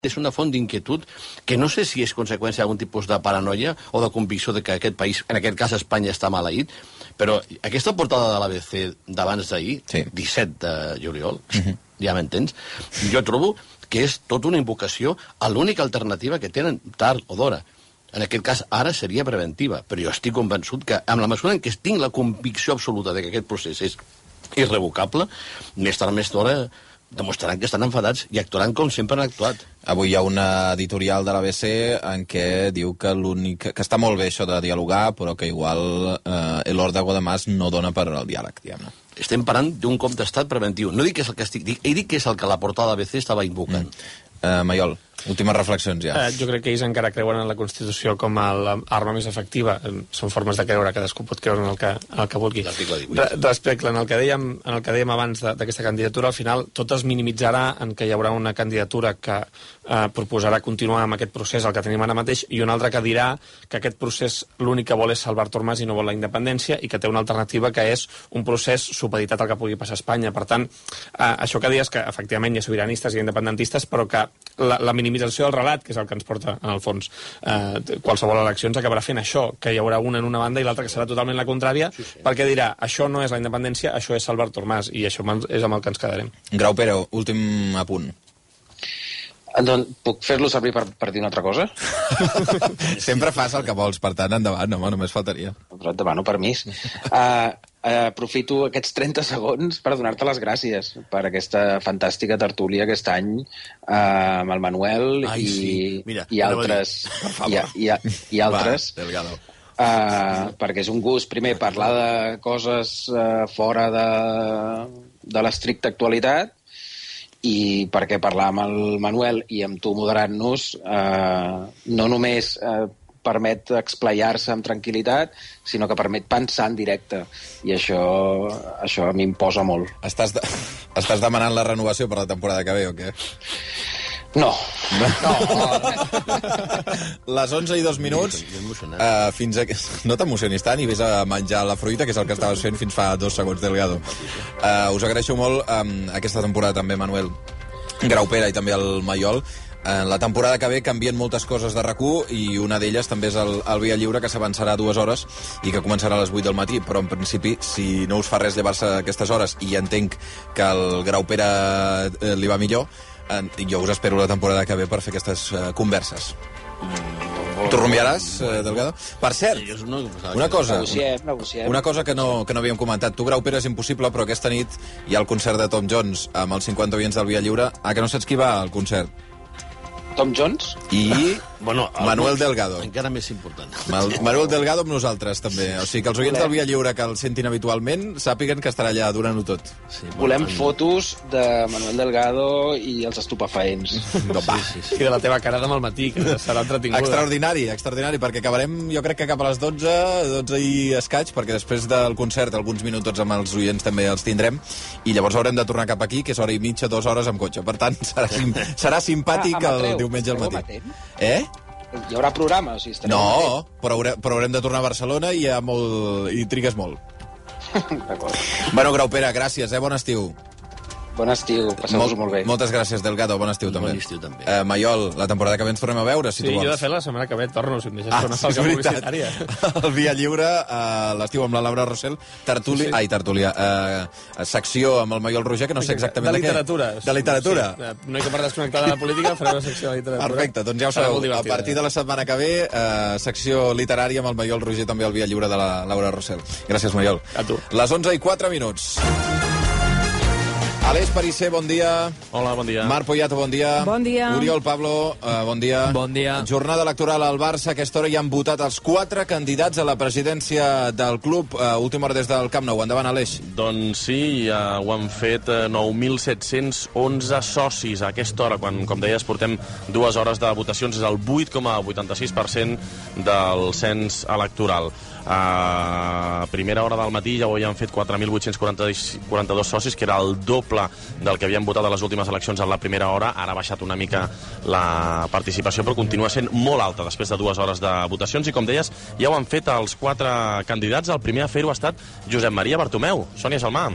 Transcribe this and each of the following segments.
és una font d'inquietud que no sé si és conseqüència d'algun tipus de paranoia o de convicció de que aquest país, en aquest cas Espanya, està maleït, però aquesta portada de l'ABC d'abans d'ahir, 17 de juliol, ja m'entens, jo trobo que és tota una invocació a l'única alternativa que tenen tard o d'hora. En aquest cas, ara seria preventiva, però jo estic convençut que, amb la mesura en què tinc la convicció absoluta de que aquest procés és irrevocable, més tard més d'hora demostraran que estan enfadats i actuaran com sempre han actuat. Avui hi ha una editorial de l'ABC en què diu que que està molt bé això de dialogar, però que igual l'Horta de Godemàs no dona per al diàleg, diguem-ne. Estem parlant d'un cop d'estat preventiu. No dic que és el que estic... He dit que és el que la portada de l'ABC estava invocant. Maiol, últimes reflexions ja. Jo crec que ells encara creuen en la Constitució com a l'arma més efectiva. Són formes de creure, cadascú pot creure en el que vulgui. Respecte en el que dèiem abans d'aquesta candidatura, al final tot es minimitzarà en que hi haurà una candidatura que proposarà continuar amb aquest procés, el que tenim ara mateix, i una altra que dirà que aquest procés l'únic que vol és salvar Artur Mas i no vol la independència, i que té una alternativa que és un procés supeditat al que pugui passar a Espanya. Per tant, això que dius que efectivament hi ha sobiranistes i independentistes, però que la minimització del relat, que és el que ens porta, en el fons, qualsevol eleccions acabarà fent això, que hi haurà una en una banda i l'altra que serà totalment la contrària, perquè dirà, això no és la independència, això és salvar Artur Mas, i això és amb el que ens quedarem. Grau Pere, últim apunt. Doncs puc fer-lo servir per dir una altra cosa? Sempre fas el que vols, per tant, endavant, home, només faltaria. Però et demano permís. Aprofito aquests 30 segons per donar-te les gràcies per aquesta fantàstica tertúlia aquest any amb el Manuel i altres. I altres. Perquè és un gust, primer, parlar de coses fora de l'estricta actualitat, i perquè parlar amb el Manuel i amb tu moderant-nos no només permet explayar-se amb tranquil·litat, sinó que permet pensar en directe, i això a mi em posa molt. Estàs demanant la renovació per la temporada que ve o què? No. Les 11:02, fins a... No t'emocionis tant i vés a menjar la fruita, que és el que estaves fent fins fa 2 segons, Delgado. Us agraeixo molt aquesta temporada també, Manuel, Grau Pere i també el Maiol. La temporada que ve canvien moltes coses de RAC1 i una d'elles també és el Via Lliure, que s'avançarà 2 hores i que començarà a les 8 del matí, però en principi, si no us fa res llevar-se a aquestes hores, i entenc que al Grau Pere li va millor, jo us espero la temporada que ve per fer aquestes converses. Tu rumiaràs, Delgado? Per cert, una cosa que no havíem comentat. Tu, Grau Pere, és impossible, però aquesta nit hi ha el concert de Tom Jones amb els 50 oients del Via Lliure. Que no saps qui va al concert? Tom Jones? I Manuel Delgado. Encara més important. Manuel Delgado amb nosaltres, també. O sigui, que els oients del Via Lliure que el sentin habitualment sàpiguen que estarà allà donant-ho tot. Volem fotos de Manuel Delgado i els estupefaents. I de la teva cara demà al matí, que serà entretinguda. Extraordinari, perquè acabarem, jo crec que cap a les 12 i escaig, perquè després del concert alguns minuts amb els oients també els tindrem, i llavors haurem de tornar cap aquí, que és hora i mitja, 2 hores amb cotxe. Per tant, serà simpàtic el diumenge al matí. Hi haurà programa? O sigui, no, però haurem de tornar a Barcelona i trigues molt. D'acord. Bueno, Grau Pere, gràcies, bon estiu. Bon estiu, passeu-vos molt bé. Moltes gràcies, Delgado, bon estiu també. Bon estiu també. Maiol, la temporada que ve ens tornem a veure, si tu vols. Sí, jo de fet la setmana que ve torno, si em deixes fer una falca publicitària. El Via Lliure, l'estiu amb la Laura Rossell, secció amb el Maiol Roger, que no sé exactament de literatura. De literatura. Sí, no hi que per desconnectar de la política, farem una secció de literatura. Perfecte, doncs ja ho sabeu, a partir de la setmana que ve, secció literària amb el Maiol Roger, també al Via Lliure de la Laura Rossell. Gràcies, Maiol. A tu. Les 11:04. Aleix Perisser, bon dia. Hola, bon dia. Marc Poyato, bon dia. Bon dia. Oriol Pablo, bon dia. Bon dia. Jornada electoral al Barça. A aquesta hora ja han votat els 4 candidats a la presidència del club. Última hora des del Camp Nou. Endavant, Aleix. Doncs sí, ja ho han fet 9.711 socis a aquesta hora, quan, com deies, portem 2 hores de votacions. És el 8,86% del cens electoral. A primera hora del matí ja ho havien fet 4.842 socis, que era el doble del que havien votat a les últimes eleccions en la primera hora. Ara ha baixat una mica la participació, però continua sent molt alta després de 2 hores de votacions. I com deies, ja ho han fet els 4 candidats. El primer a fer-ho ha estat Josep Maria Bartomeu. Sònia Salmà.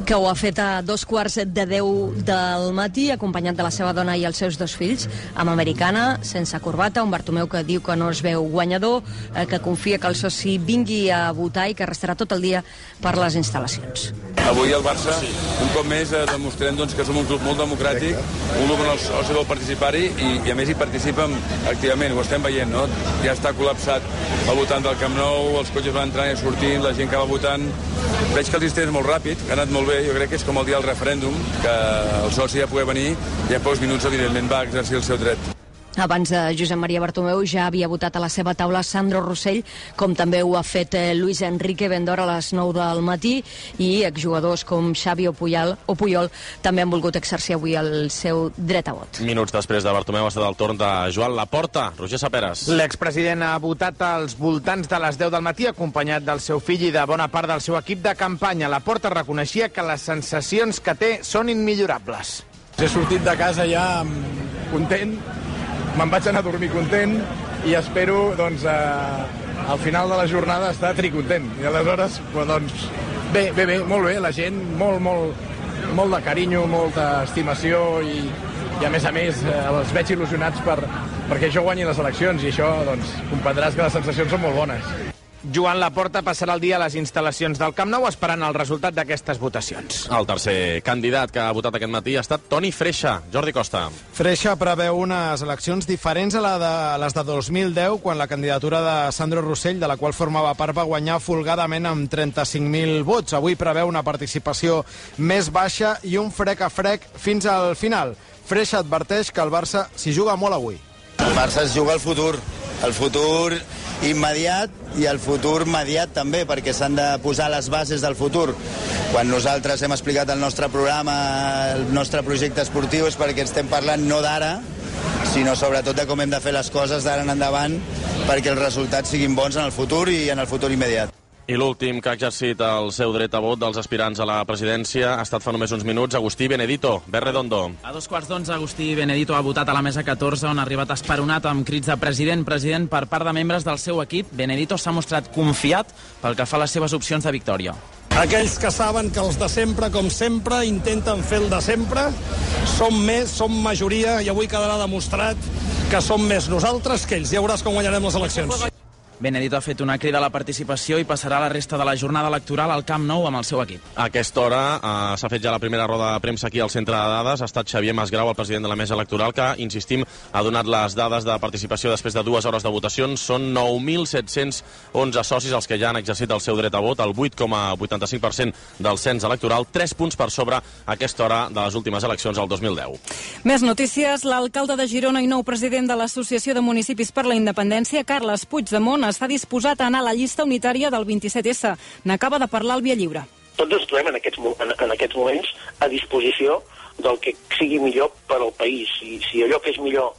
que ho ha fet a 9:45 del matí, acompanyat de la seva dona i els seus 2 fills, amb americana, sense corbata, un Bartomeu que diu que no es veu guanyador, que confia que el soci vingui a votar i que restarà tot el dia per les instal·lacions. Avui el Barça, un cop més, demostrem que som un club molt democràtic, un club on el soci vol participar-hi i a més hi participem activament, ho estem veient, no? Ja està col·lapsat el votant del Camp Nou, els cotxes van entrant i sortint, la gent que va votant. Veig que el sistema és molt ràpid, que ha anat molt bé, jo crec que és com el dia del referèndum, que el soci ja pugui venir i en pocs minuts, evidentment, va exercir el seu dret. Abans de Josep Maria Bartomeu ja havia votat a la seva taula Sandro Rossell, com també ho ha fet Luis Enrique ben d'hora a les 9 del matí, i exjugadors com Xavi o Puyol també han volgut exercir avui el seu dret a vot. Minuts després de Bartomeu ha estat el torn de Joan Laporta. Roger Saperes. L'expresident ha votat als voltants de les 10 del matí, acompanyat del seu fill i de bona part del seu equip de campanya. Laporta reconeixia que les sensacions que té són immillorables. He sortit de casa ja content, me'n vaig anar a dormir content i espero, al final de la jornada estar tricontent. I aleshores, bé, molt bé, la gent, molt de carinyo, molta estimació i a més, els veig il·lusionats perquè jo guanyi les eleccions i això, comprendràs que les sensacions són molt bones. Joan Laporta passarà el dia a les instal·lacions del Camp Nou esperant el resultat d'aquestes votacions. El tercer candidat que ha votat aquest matí ha estat Toni Freixa. Jordi Costa. Freixa preveu unes eleccions diferents a les de 2010, quan la candidatura de Sandro Rossell, de la qual formava part, va guanyar folgadament amb 35.000 vots. Avui preveu una participació més baixa i un frec a frec fins al final. Freixa adverteix que el Barça s'hi juga molt avui. El Barça es juga al futur immediat i el futur mediat també, perquè s'han de posar les bases del futur. Quan nosaltres hem explicat el nostre programa, el nostre projecte esportiu, és perquè estem parlant no d'ara, sinó sobretot de com hem de fer les coses d'ara en endavant perquè els resultats siguin bons en el futur i en el futur immediat. I l'últim que ha exercit el seu dret a vot dels aspirants a la presidència ha estat fa només uns minuts Agustí Benedito, Berredondo. A 2:15, Agustí Benedito ha votat a la mesa 14, on ha arribat esperonat amb crits de president per part de membres del seu equip. Benedito s'ha mostrat confiat pel que fa a les seves opcions de victòria. Aquells que saben que els de sempre, com sempre, intenten fer el de sempre, som majoria i avui quedarà demostrat que som més nosaltres que ells. Ja veuràs com guanyarem les eleccions. Benedito ha fet una crida a la participació i passarà la resta de la jornada electoral al Camp Nou amb el seu equip. A aquesta hora s'ha fet ja la primera roda de premsa aquí al centre de dades. Ha estat Xavier Masgrau, el president de la mesa electoral, que, insistim, ha donat les dades de participació després de 2 hores de votacions. Són 9.711 socis els que ja han exercit el seu dret a vot, el 8,85% del cens electoral, 3 punts per sobre a aquesta hora de les últimes eleccions al 2010. Més notícies. L'alcalde de Girona i nou president de l'Associació de Municipis per la Independència, Carles Puigdemont, està disposat a anar a la llista unitària del 27S. N'acaba de parlar al Via Lliure. Tots ens trobem en aquests moments a disposició del que sigui millor per al país. Si allò que és millor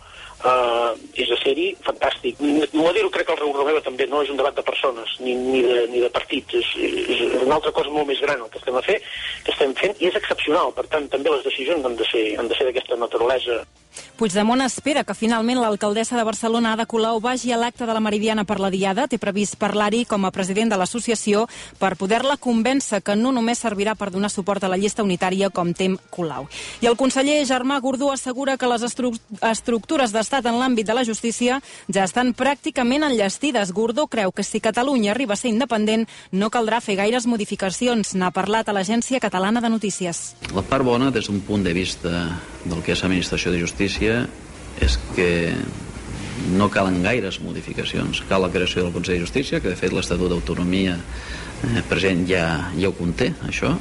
és a ser-hi, fantàstic. No dir-ho, crec que el Raül Romeva també no és un debat de persones ni de partits, és una altra cosa molt més gran el que estem fent, i és excepcional. Per tant, també les decisions han de ser d'aquesta naturalesa. Puigdemont espera que finalment l'alcaldessa de Barcelona, Ada Colau, vagi a l'acte de la Meridiana per la Diada. Té previst parlar-hi com a president de l'associació per poder-la convèncer que no només servirà per donar suport a la llista unitària com tem Colau. I el conseller Germà Gordó assegura que les estructures d'estat en l'àmbit de la justícia ja estan pràcticament enllestides. Gordó creu que si Catalunya arriba a ser independent no caldrà fer gaires modificacions. N'ha parlat a l'Agència Catalana de Notícies. La part bona, des d'un punt de vista del que és l'administració de justícia, és que no calen gaires modificacions. Cal la creació del Consell de Justícia, que de fet l'Estatut d'Autonomia present ja ho conté, això,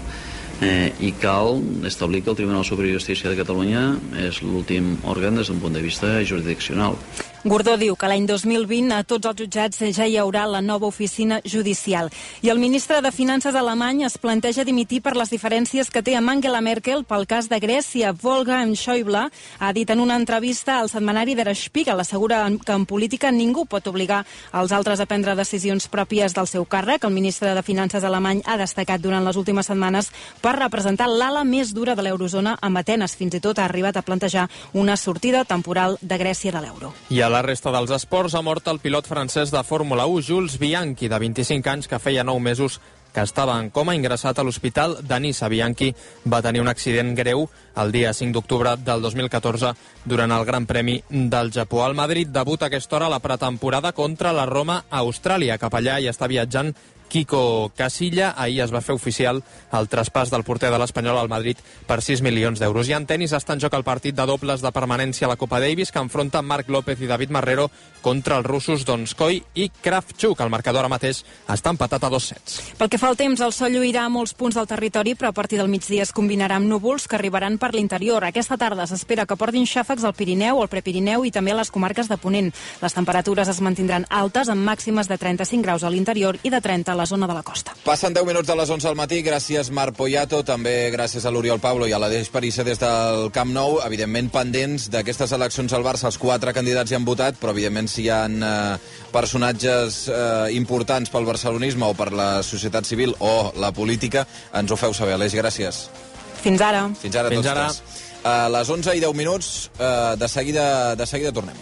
i cal establir que el Tribunal Superior de Justícia de Catalunya és l'últim òrgan des d'un punt de vista jurisdiccional. Gordó diu que l'any 2020 a tots els jutjats ja hi haurà la nova oficina judicial. I el ministre de Finances alemany es planteja dimitir per les diferències que té amb Angela Merkel pel cas de Grècia. Wolfgang Schäuble ha dit en una entrevista al setmanari Der Spiegel, assegura que en política ningú pot obligar els altres a prendre decisions pròpies del seu càrrec. El ministre de Finances alemany ha destacat durant les últimes setmanes per representar l'ala més dura de l'eurozona amb Atenes. Fins i tot ha arribat a plantejar una sortida temporal de Grècia de l'euro. I a la resta dels esports ha mort el pilot francès de Fórmula 1, Jules Bianchi, de 25 anys, que feia 9 mesos que estava en coma, ingressat a l'hospital de Niça. Bianchi va tenir un accident greu el dia 5 d'octubre del 2014 durant el Gran Premi del Japó. El Madrid debuta a aquesta hora la pretemporada contra la Roma a Austràlia. Cap allà hi està viatjant Kiko Casilla. Ahir es va fer oficial el traspàs del porter de l'Espanyol al Madrid per 6 milions d'euros. I en tenis està en joc el partit de dobles de permanència a la Copa Davis, que enfronta Marc López i David Marrero contra els russos Donskoy i Kravchuk. El marcador ara mateix està empatat a 2 sets. Pel que fa al temps, el sol lluirà a molts punts del territori, però a partir del migdia es combinarà amb núvols que arribaran per l'interior. Aquesta tarda s'espera que portin xàfecs al Pirineu, al Prepirineu i també a les comarques de Ponent. Les temperatures es mantindran altes, amb màximes de 35 graus a l'interior i de 30 a la zona de la costa. Passen 10 minuts de les 11 al matí. Gràcies, Marc Poyato. També gràcies a l'Oriol Pablo i a l'Adeix Parissa des del Camp Nou. Evidentment, pendents d'aquestes eleccions al Barça. Els 4 candidats hi han votat, però evidentment si hi ha personatges importants pel barcelonisme o per la societat civil o la política, ens ho feu saber. Aleix, gràcies. Fins ara. Fins ara tots tres. A les 11 i 10 minuts, de seguida tornem.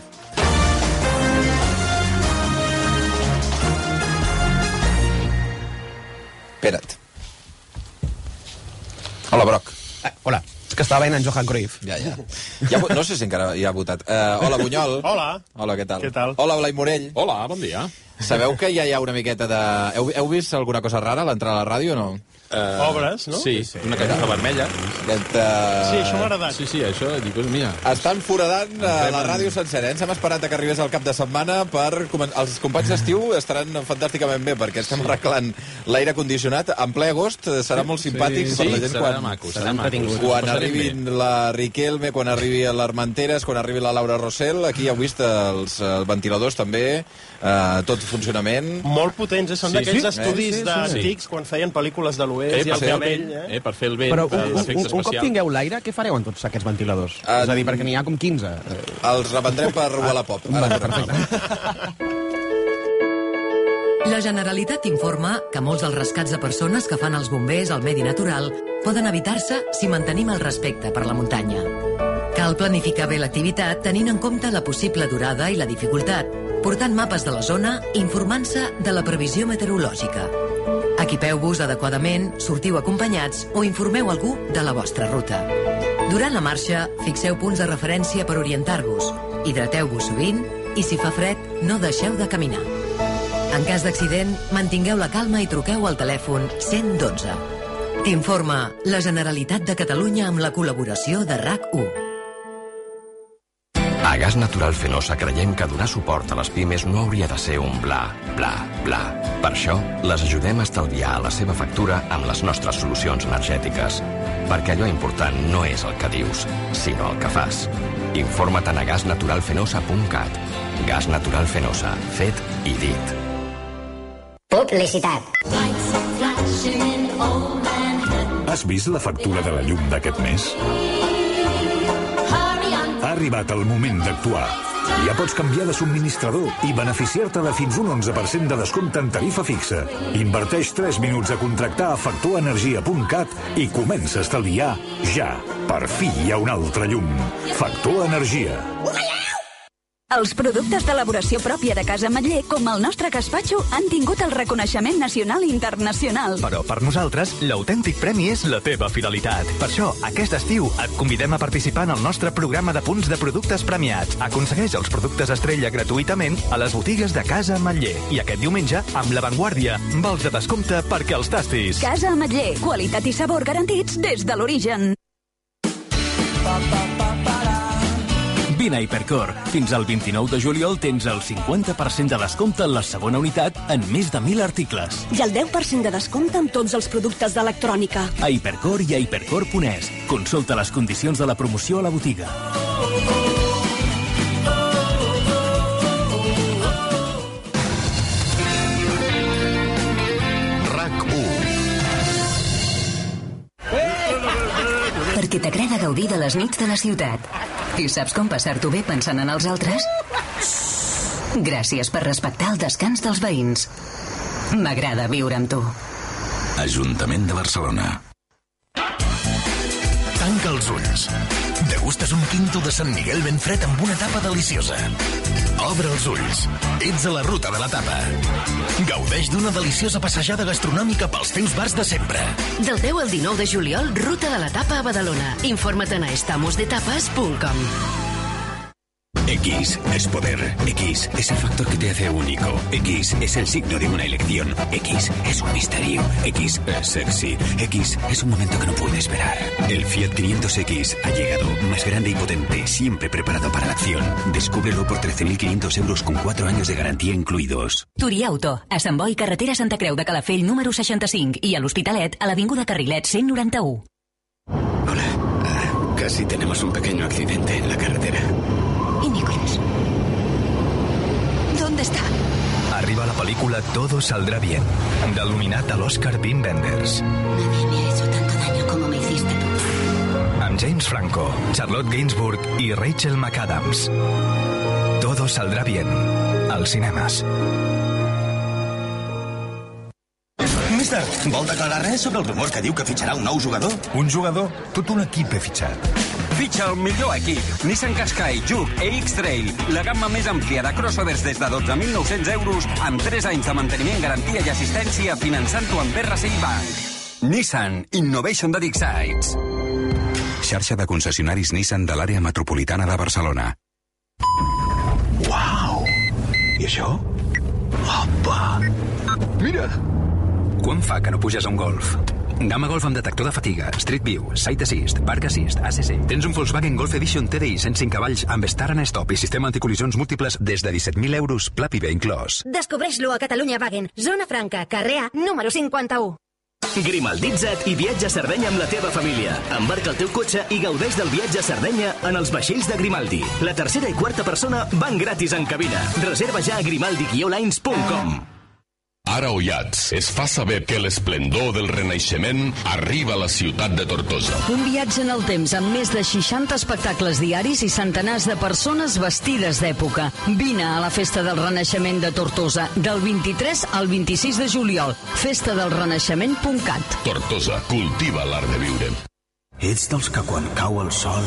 Espera't. Hola, Broc. Hola. És que estava veient en Johan Cruyff. Ja. No sé si encara hi ha votat. Hola, Bunyol. Hola. Hola, què tal? Què tal? Hola, Blai Morell. Hola, bon dia. Sabeu que ja hi ha una miqueta de... Heu vist alguna cosa rara a l'entrada a la ràdio o no? Obres, no? Sí, una catifa vermella. Sí, això m'ha agradat. Sí, això, dic, mira. Estan foradant la ràdio sencera. Ens hem esperat que arribés el cap de setmana per... Els companys d'estiu estaran fantàsticament bé, perquè estem arreglant l'aire condicionat. En ple agost serà molt simpàtic per la gent quan arribin la Riquelme, quan arribi l'Armenteres, quan arribi la Laura Rossell. Aquí heu vist els ventiladors també, tot funcionament. Molt potents, són d'aquells estudis antics quan feien pel·lícules de l'oest i el cabell. Per fer el vent. Però un cop tingueu l'aire, què fareu amb tots aquests ventiladors? És a dir, perquè n'hi ha com 15. Els revendrem per Wallapop. La Generalitat informa que molts dels rescats de persones que fan els bombers al medi natural poden evitar-se si mantenim el respecte per la muntanya. Cal planificar bé l'activitat tenint en compte la possible durada i la dificultat, portant mapes de la zona i informant-se de la previsió meteorològica. Equipeu-vos adequadament, sortiu acompanyats o informeu algú de la vostra ruta. Durant la marxa, fixeu punts de referència per orientar-vos, hidrateu-vos sovint i si fa fred, no deixeu de caminar. En cas d'accident, mantingueu la calma i truqueu al telèfon 112. T'informa la Generalitat de Catalunya amb la col·laboració de RAC1. A Gas Natural Fenosa creiem que donar suport a les pimes no hauria de ser un bla, bla, bla. Per això, les ajudem a estalviar la seva factura amb les nostres solucions energètiques. Perquè allò important no és el que dius, sinó el que fas. Informa't a gasnaturalfenosa.cat. Gas Natural Fenosa. Fet i dit. Publicitat. Has vist la factura de la llum d'aquest mes? Ha arribat el moment d'actuar. Ja pots canviar de subministrador i beneficiar-te de fins un 11% de descompte en tarifa fixa. Inverteix 3 minuts a contractar a factorenergia.cat i comença a estalviar ja. Per fi hi ha un altre llum. Factor Energia. Els productes d'elaboració pròpia de Casa Ametller, com el nostre gaspatxo, han tingut el reconeixement nacional i internacional. Però per nosaltres, l'autèntic premi és la teva fidelitat. Per això, aquest estiu, et convidem a participar en el nostre programa de punts de productes premiats. Aconsegueix els productes estrella gratuïtament a les botigues de Casa Ametller. I aquest diumenge, amb La Vanguardia, vals de descompte perquè els tastis. Casa Ametller, qualitat i sabor garantits des de l'origen. Vine a Hipercor. Fins al 29 de juliol tens el 50% de descompte en la segona unitat en més de 1.000 articles. I el 10% de descompte amb tots els productes d'electrònica. A Hipercor i a hipercor.es. Consulta les condicions de la promoció a la botiga. Perquè t'agrada gaudir de les nits de la ciutat. I saps com passar-t'ho bé pensant en els altres? Gràcies per respectar el descans dels veïns. M'agrada viure amb tu. Ajuntament de Barcelona. Tanca els ulls. Degustes un quinto de Sant Miguel ben fred amb una tapa deliciosa. Obre els ulls. Ets a la ruta de la tapa. Gaudeix d'una deliciosa passejada gastronòmica pels teus bars de sempre. Del 10 al 19 de juliol, Ruta de la Tapa a Badalona. Informa't a estamosdetapas.com. X es poder. X es el factor que te hace único. X es el signo de una elección. X es un misterio. X es sexy. X es un momento que no puede esperar. El Fiat 500X ha llegado, más grande y potente, siempre preparado para la acción. Descúbrelo por 13.500 euros con 4 años de garantía incluidos. Turia Auto, a Sant Boi, carretera Santa Creu de Calafell, número 65, i a l'Hospitalet, a l'Avinguda Carrilet 191. Hola. Casi tenemos un pequeño accidente en la carretera. ¿Y Nicolás? ¿Dónde está? Arriba la pel·lícula Todo saldrá bien, del-nominat a l'Oscar Wim Wenders. Nadie me ha hecho tanto daño como me hiciste tú. Amb James Franco, Charlotte Gainsbourg i Rachel McAdams. Todo saldrá bien, als cinemes. Mister, vol declarar res sobre el rumor que diu que fitxarà un nou jugador? Un jugador? Tot un equip he fitxat. Fitxa el millor equip. Nissan Qashqai, Juke e X-Trail. La gamma més àmplia de crossovers des de 12.900 euros amb 3 anys de manteniment, garantia i assistència finançant-ho amb RCI Bank. Nissan Innovation that excites. Xarxa de concessionaris Nissan de l'àrea metropolitana de Barcelona. Uau! I això? Opa! Mira! Quant fa que no puges a un Golf? Gamma Golf amb detector de fatiga, Street View, Side Assist, Park Assist, ACC. Tens un Volkswagen Golf Edition TDI 105 cavalls amb Start and Stop i sistema anticol·lisions múltiples des de 17.000 euros, pla PIB inclòs. Descobreix-lo a Catalunya Wagen, Zona Franca, carrer A, número 51. Grimalditza't i viatja a Sardenya amb la teva família. Embarca el teu cotxe i gaudeix del viatge a Sardenya en els vaixells de Grimaldi. La tercera i quarta persona van gratis en cabina. Reserva ja a grimaldi-lines.com. Ara Oiats es fa saber que l'esplendor del Renaixement arriba a la ciutat de Tortosa. Un viatge en el temps amb més de 60 espectacles diaris i centenars de persones vestides d'època. Vine a la Festa del Renaixement de Tortosa, del 23 al 26 de juliol. festadelrenaixement.cat. Tortosa, cultiva l'art de viure. Ets dels que quan cau el sol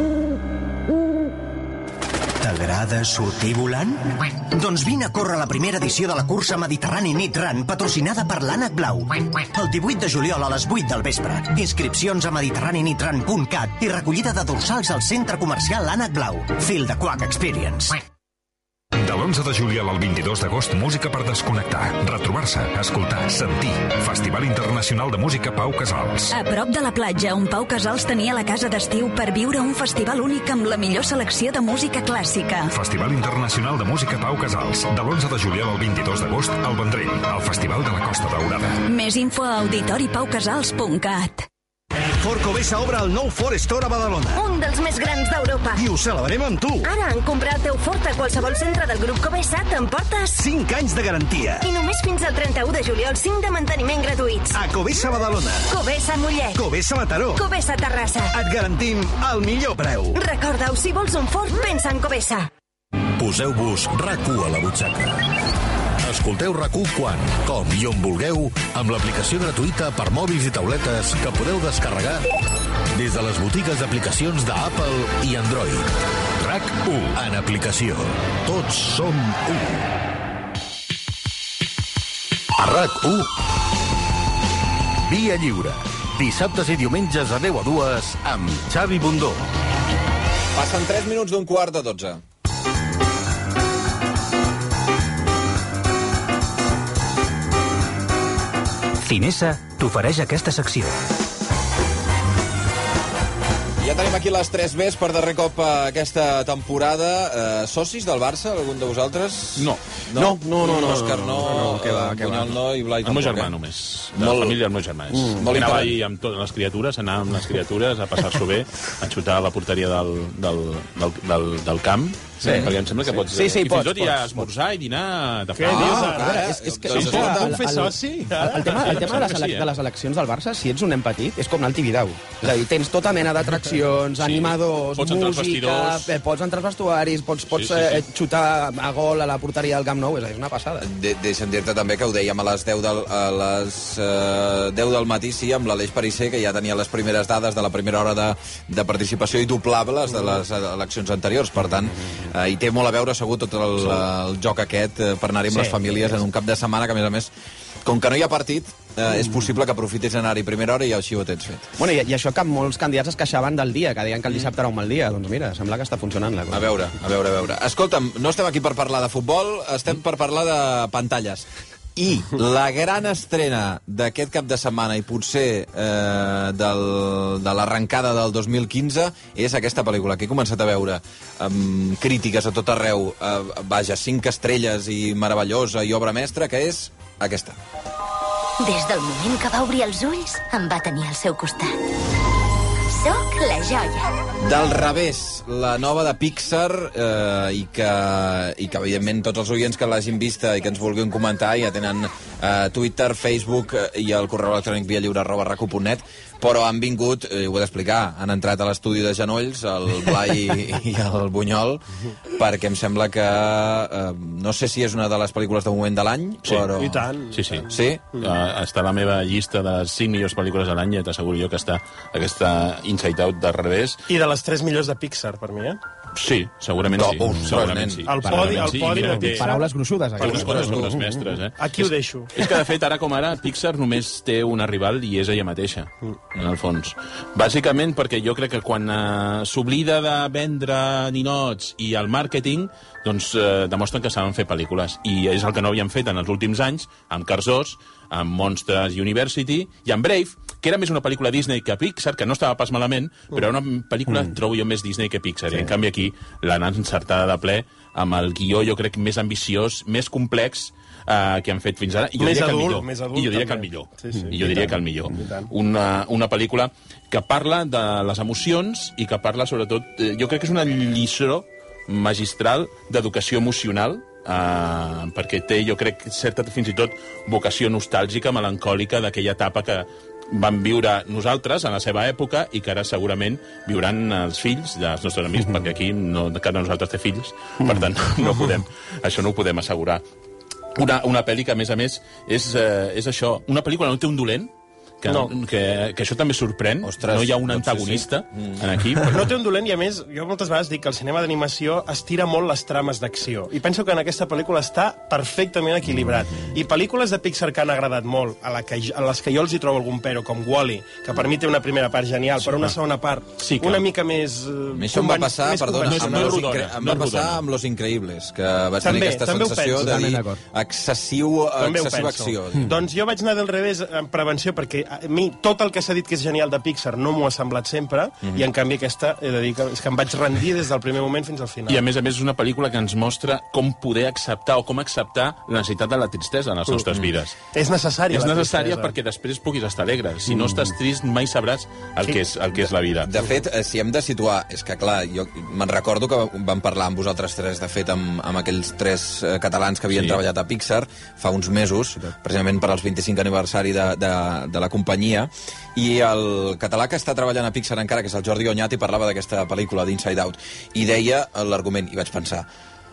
t'agrada sortir volant? Doncs vine a córrer la primera edició de la cursa Mediterrani Nit Run, patrocinada per l'Ànec Blau. El 18 de juliol a les 8 del vespre. Inscripcions a mediterraninitran.cat i recollida de dorsals al centre comercial Ànec Blau. Feel the Quack Experience. De l'11 de juliol al 22 d'agost, música per desconnectar, retrobar-se, escoltar, sentir. Festival Internacional de Música Pau Casals. A prop de la platja, on Pau Casals tenia la casa d'estiu per viure un festival únic amb la millor selecció de música clàssica. Festival Internacional de Música Pau Casals. De l'11 de juliol al 22 d'agost, al Vendrell, al Festival de la Costa Daurada. Més info a auditoripaukasals.cat. Ford Covesa obre el nou Ford Store a Badalona. Un dels més grans d'Europa. I ho celebrem amb tu. Ara, en comprar el teu Ford a qualsevol centre del grup Covesa, t'emportes 5 anys de garantia. I només fins al 31 de juliol 5 de manteniment gratuïts. A Covesa Badalona. Covesa Mollet. Covesa Mataró. Covesa Terrassa. Et garantim el millor preu. Recorda-ho, si vols un Ford, pensa en Covesa. Poseu-vos RAC1 a la butxaca. Escolteu RAC1 quan, com i on vulgueu amb l'aplicació gratuïta per mòbils i tauletes que podeu descarregar des de les botigues d'aplicacions d'Apple i Android. RAC1 en aplicació. Tots som u. A RAC1 Via Lliure. Dissabtes i diumenges a 10 a 2 amb Xavi Bundó. Passen 3 minuts d'un quart de 12. Cinesa t'ofereix aquesta secció. Ja tenim aquí les 3 Bs per darrer cop aquesta temporada. Socis del Barça, algun de vosaltres? No. Òscar no, Bunyol no i Blai el meu tampoc. germà només. De la família el meu germà és. Anava ahir amb totes les criatures, anava amb les criatures a passar-s'ho bé, a xutar a la porteria del camp. Sí. Perquè em sembla que pots... Sí, I fins pots, i tot hi ha esmorzar i dinar... Què dius? És que Puc fer soci? El tema de les eleccions del Barça, si ets un nen petit, és com anar al Tibidabo. És a dir, tens tota mena d'atraccions, il·lustracions, animadors, música, pots entrar als vestuaris, pots xutar a gol a la porteria del Camp Nou, és una passada. Deixa'm dir-te també que ho dèiem a les 10 del matí, sí, amb l'Aleix Parisser, que ja tenia les primeres dades de la primera hora de participació i doblables de les eleccions anteriors. Per tant, hi té molt a veure segur tot el joc aquest per anar-hi amb les famílies en un cap de setmana que, a més, com que no hi ha partit, és possible que aprofitis anar-hi a primera hora i així ho tens fet. Bueno, i això que molts candidats es queixaven del dia, que deien que el dissabte era un mal dia. Doncs mira, sembla que està funcionant la cosa. A veure. Escolta'm, no estem aquí per parlar de futbol, estem per parlar de pantalles. I la gran estrena d'aquest cap de setmana i potser de l'arrencada del 2015 és aquesta pel·lícula que he començat a veure crítiques a tot arreu, 5 estrelles i meravellosa i obra mestra, que és aquesta. Des del moment que va obrir els ulls, em va tenir al seu costat. Soc la joia. Del revés, la nova de Pixar, i que evidentment tots els oients que l'hagin vista i que ens vulguin comentar ja tenen Twitter, Facebook i el correu electrònic viallliure@racu.net, però han vingut, ho he d'explicar, han entrat a l'estudi de genolls, el Blai i el Bunyol, perquè em sembla que no sé si és una de les pel·lícules de moment de l'any, però... I tant. Sí. Sí? Està a la meva llista de les 5 millors pel·lícules de l'any, ja t'asseguro jo que està aquesta Inside Out del revés. I de les 3 millors de Pixar, per mi, Sí, segurament sí. Segurament sí. El podi de Pixar. Paraules gruixudes. Paraules gruixudes mestres, Aquí ho deixo. És que, de fet, ara com ara, Pixar només té una rival i és ella mateixa, en el fons. Bàsicament perquè jo crec que quan s'oblida de vendre ninots i el màrqueting, doncs demostren que saben fer pel·lícules. I és el que no havien fet en els últims anys, amb Cars 2, amb Monsters University i amb Brave, que era més una pel·lícula Disney que Pixar, que no estava pas malament, però era una pel·lícula, trobo jo, més Disney que Pixar. I en canvi aquí l'han encertada de ple amb el guió, jo crec, més ambiciós, més complex que han fet fins ara. I jo diria que el millor. I jo diria que el millor. I jo diria que el millor. Una pel·lícula que parla de les emocions i que parla, sobretot, jo crec que és una lliçó magistral d'educació emocional, perquè té, jo crec, certa, fins i tot, vocació nostàlgica, melancòlica, d'aquella etapa que vam viure nosaltres en la seva època i que ara segurament viuran els fills dels nostres amics, perquè aquí cada nosaltres té fills, per tant, això no ho podem assegurar. Una pel·li que, a més, és això. Una pel·lícula no té un dolent, que això també sorprèn. Ostres, no hi ha un antagonista aquí. No té un dolent i, a més, jo moltes vegades dic que el cinema d'animació estira molt les trames d'acció. I penso que en aquesta pel·lícula està perfectament equilibrat. I pel·lícules de Pixar que han agradat molt, a les que jo els hi trobo algun però, com Wall-E, que per mi té una primera part genial, però una segona part una mica més... Això em va passar, perdona, em va passar amb Los Increïbles, que vaig tenir aquesta sensació de dir excessiva acció. Doncs jo vaig anar del revés en prevenció, perquè a mi tot el que s'ha dit que és genial de Pixar no m'ho ha semblat sempre, i en canvi aquesta he de dir que em vaig rendir des del primer moment fins al final. I a més és una pel·lícula que ens mostra com poder acceptar o com acceptar la necessitat de la tristesa en les nostres vides. És necessària la tristesa. És necessària perquè després puguis estar alegre. Si no estàs trist mai sabràs el que és la vida. De fet, si hem de situar, és que clar, jo me'n recordo que vam parlar amb vosaltres tres, de fet, amb aquells 3 catalans que havien treballat a Pixar fa uns mesos, precisament per als 25 aniversari de la companyia, i el català que està treballant a Pixar encara, que és el Jordi Oñat, i parlava d'aquesta pel·lícula d'Inside Out, i deia l'argument, i vaig pensar,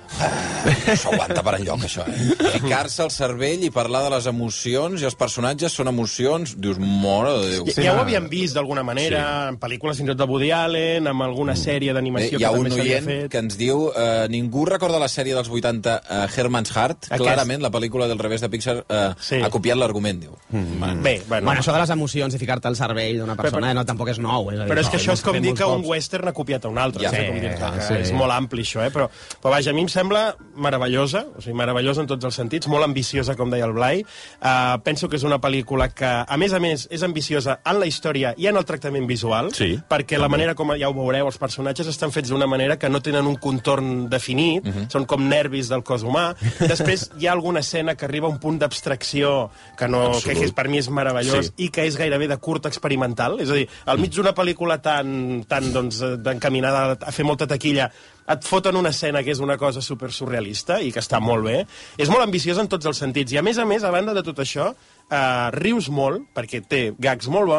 s'aguanta per enlloc, això, ficar-se al cervell i parlar de les emocions, i els personatges són emocions, dius, mare de Déu. Ja ho havíem vist d'alguna manera, en pel·lícules fins i tot de Woody Allen, amb alguna sèrie d'animació que també s'havia fet. Hi ha un oient que ens diu, ningú recorda la sèrie dels 80 Herman's Heart, clarament la pel·lícula del revés de Pixar ha copiat l'argument, diu. Bé, bueno, això de les emocions i ficar-te al cervell d'una persona tampoc és nou. Però és que això és com dir que un western ha copiat a un altre, és molt ampli això, però vaja, a mi em sembla meravellosa, o sigui, meravellosa en tots els sentits, molt ambiciosa, com deia el Blai. Penso que és una pel·lícula que, a més, és ambiciosa en la història i en el tractament visual, perquè la manera com, ja ho veureu, els personatges estan fets d'una manera que no tenen un contorn definit, són com nervis del cos humà. Després hi ha alguna escena que arriba a un punt d'abstracció que per mi és meravellós i que és gairebé de curt experimental, és a dir, al mig d'una pel·lícula tan encaminada a fer molta taquilla, et foten una escena que és una cosa super surrealista i que està molt bé. És molt ambiciosa en tots els sentits. I a més, a banda de tot això, rius molt, perquè té gags molt bons,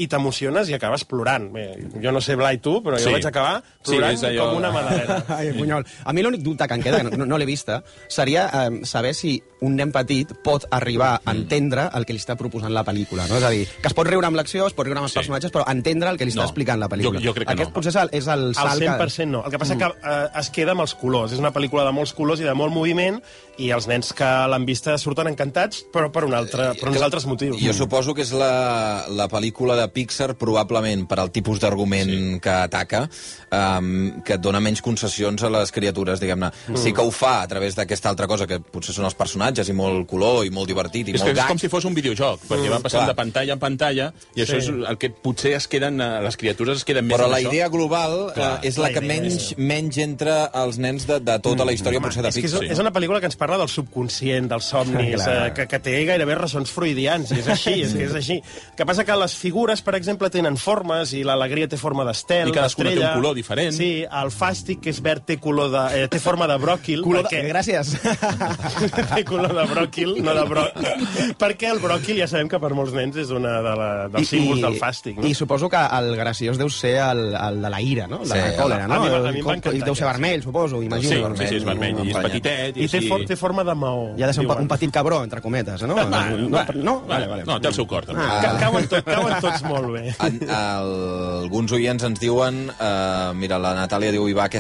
i t'emociones i acabes plorant. Bé, jo no sé, Blai, tu, però jo vaig acabar plorant com una madalena. Ai, Bunyol. A mi l'únic dubte que em queda, que no l'he vista, seria saber si un nen petit pot arribar a entendre el que li està proposant la pel·lícula. No? És a dir, que es pot riure amb l'acció, es pot riure amb els personatges, però entendre el que li està explicant la pel·lícula. Jo crec que Aquest potser és el salt que... Al 100% no. El que passa que es queda amb els colors. És una pel·lícula de molts colors i de molt moviment, i els nens que l'han vista surten encantats, però per uns altres motius. Jo suposo que és la pel·lícula de Pixar, probablement per al tipus d'argument que ataca, que et dona menys concessions a les criatures, diguem-ne. Sí que ho fa a través d'aquesta altra cosa, que potser són els personatges, i molt color, i molt divertit, i molt gag. És com si fos un videojoc, perquè van passant de pantalla en pantalla, i això és el que potser es queden, les criatures es queden més però en la això. idea global és la que menys entra als nens de tota la història, potser de Pixar. És una pel·lícula que ens parla del subconscient, dels somnis, que té gairebé ressons freudians, i és així, és així. El que passa que les figures, per exemple, tenen formes, i l'alegria té forma d'estel, i cadascuna té un color diferent. Sí, el fàstic, que és verd, té forma de bròquil. Gràcies. Té color de bròquil, no de perquè el bròquil ja sabem que per molts nens és una dels símbols del fàstic. I suposo que el graciós deu ser el de la ira, no? De la còlera, no? A mi m'encanta. Deu ser vermell, suposo, imagino. Sí, és vermell, i és petitet. I té forma de maó. I ha de ser un petit cabró, entre cometes, no? No, té el seu cor, també. Cauen tots molt bé. Alguns oients ens diuen... Mira, la Natàlia diu hi va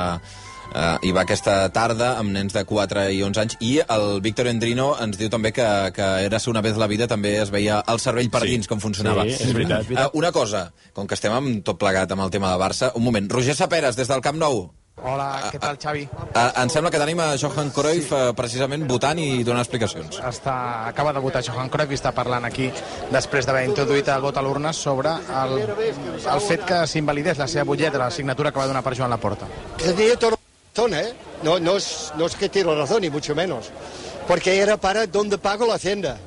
aquesta tarda amb nens de 4 i 11 anys, i el Víctor Endrino ens diu també que era una vez la vida, també es veia el cervell per dins, com funcionava. Sí, és veritat. Una cosa, com que estem tot plegat amb el tema de Barça, un moment, Roger Saperes, des del Camp Nou. Hola, què tal, Xavi? Em sembla que tenim a Johan Cruyff precisament votant i donant explicacions. Acaba de votar Johan Cruyff i està parlant aquí després d'haver introduït el vot a l'urna sobre el fet que s'invalidés la seva butlleta, la signatura que va donar per Joan Laporta. No es que tiro razón, ni mucho menos. Porque era para dónde pago la hacienda.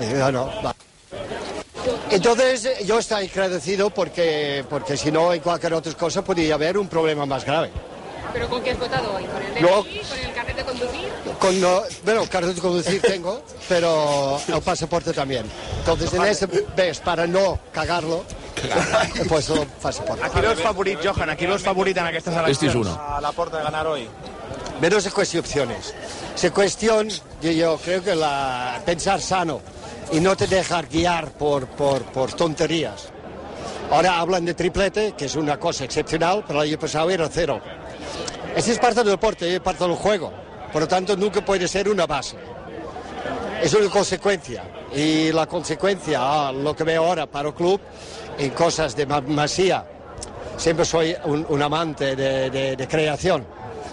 Entonces yo estoy agradecido porque si no, en cualquier otra cosa podría haber un problema más grave. ¿Pero con qué has votado hoy? ¿Con el DNI? ¿Con el carnet de conducir? Bueno, carnet de conducir tengo, pero el pasaporte también. Entonces, en ese vez, para no cagarlo, pues el pasaporte. Aquí veus favorit, Johan, aquí veus favorit en aquestes eleccions a Laporta de ganar hoy. Menos es cuestión de opciones. Es cuestión, yo creo que pensar sano y no te dejar guiar por tonterías. Ahora hablan de triplete, que es una cosa excepcional, pero el año pasado era 0. Ese es parte del deporte, es parte del juego. Por lo tanto, nunca puede ser una base. Es una consecuencia. Y la consecuencia, lo que veo ahora para el club, en cosas de masía, siempre soy un amante de creación.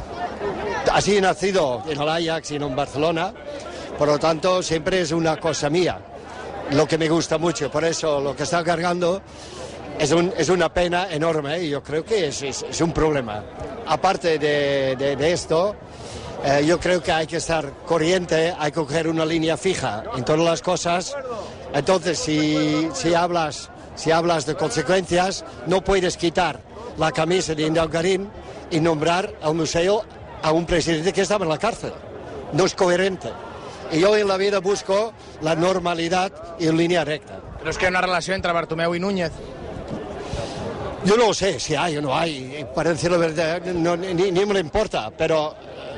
Así he nacido en el Ajax y en Barcelona, por lo tanto, siempre es una cosa mía, lo que me gusta mucho. Por eso, lo que está cargando es una pena enorme, y yo creo que es un problema. Aparte de esto, yo creo que hay que estar corriente, hay que coger una línea fija en todas las cosas. Entonces, si hablas de consecuencias, no puedes quitar la camisa de Indaugarín y nombrar al museo a un presidente que estaba en la cárcel. No es coherente. Y yo en la vida busco la normalidad y en línea recta. ¿Crees que hay una relación entre Bartomeu y Núñez? Yo no sé si hay o no hay, para decir la verdad, ni me le importa, pero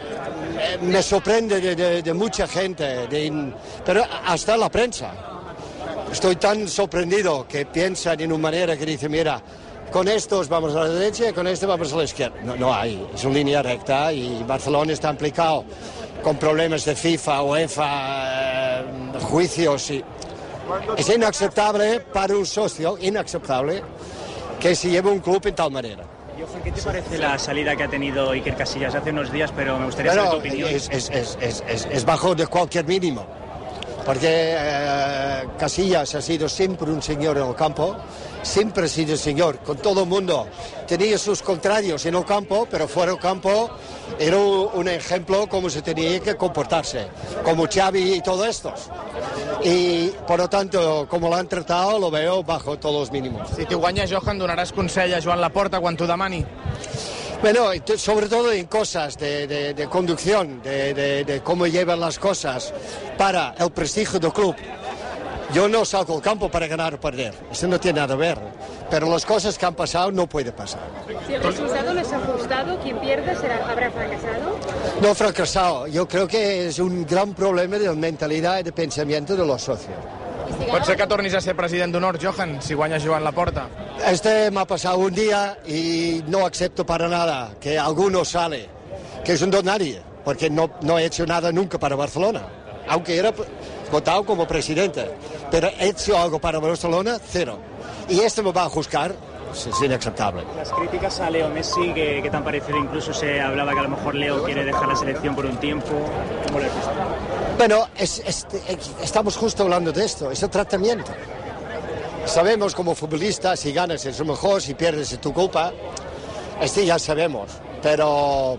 me sorprende de mucha gente, pero hasta la prensa. Estoy tan sorprendido que piensan en una manera que dice, mira, con estos vamos a la derecha y con este vamos a la izquierda. No hay, es una línea recta, y Barcelona está implicado con problemas de FIFA, UEFA, juicios. Es inaceptable para un socio, inaceptable, que se lleve un club en tal manera. Johan, ¿qué te parece la salida que ha tenido Iker Casillas hace unos días? Pero me gustaría saber tu opinión. Es bajo de cualquier mínimo, porque Casillas ha sido siempre un señor en el campo, siempre ha sido señor con todo el mundo. Tenía sus contrarios en el campo, pero fuera del campo era un ejemplo cómo se tenía que comportarse, como Xavi y todos estos. Y por lo tanto, como lo han tratado, lo veo bajo todos los mínimos. Si te guanya, Johan, donaràs consell a Joan Laporta quan t'ho demani? Bueno, sobre todo en cosas de conducción, de cómo llevan las cosas para el prestigio del club. Yo no salgo al campo para ganar o perder, eso no tiene nada que ver, pero las cosas que han pasado no puede pasar. Si el resultado no es ajustado, quien pierda habrá fracasado. No fracasado, yo creo que es un gran problema de mentalidad y de pensamiento de los socios. Pot ser que tornis a ser president d'honor, Johan, si guanya Joan Laporta. Me ha pasado un día y no acepto para nada que alguno sale, que es un don nadie, porque no he hecho nada nunca para Barcelona, aunque era votado como presidente, pero he hecho algo para Barcelona, cero. Y me va a juzgar, es inaceptable. Las críticas a Leo Messi, ¿qué te han parecido? Incluso se hablaba que a lo mejor Leo quiere dejar la selección por un tiempo. ¿Cómo lo has visto? Bueno, estamos justo hablando de esto, es el tratamiento. Sabemos como futbolistas, si ganas es lo mejor, si pierdes es tu culpa. Ya sabemos, pero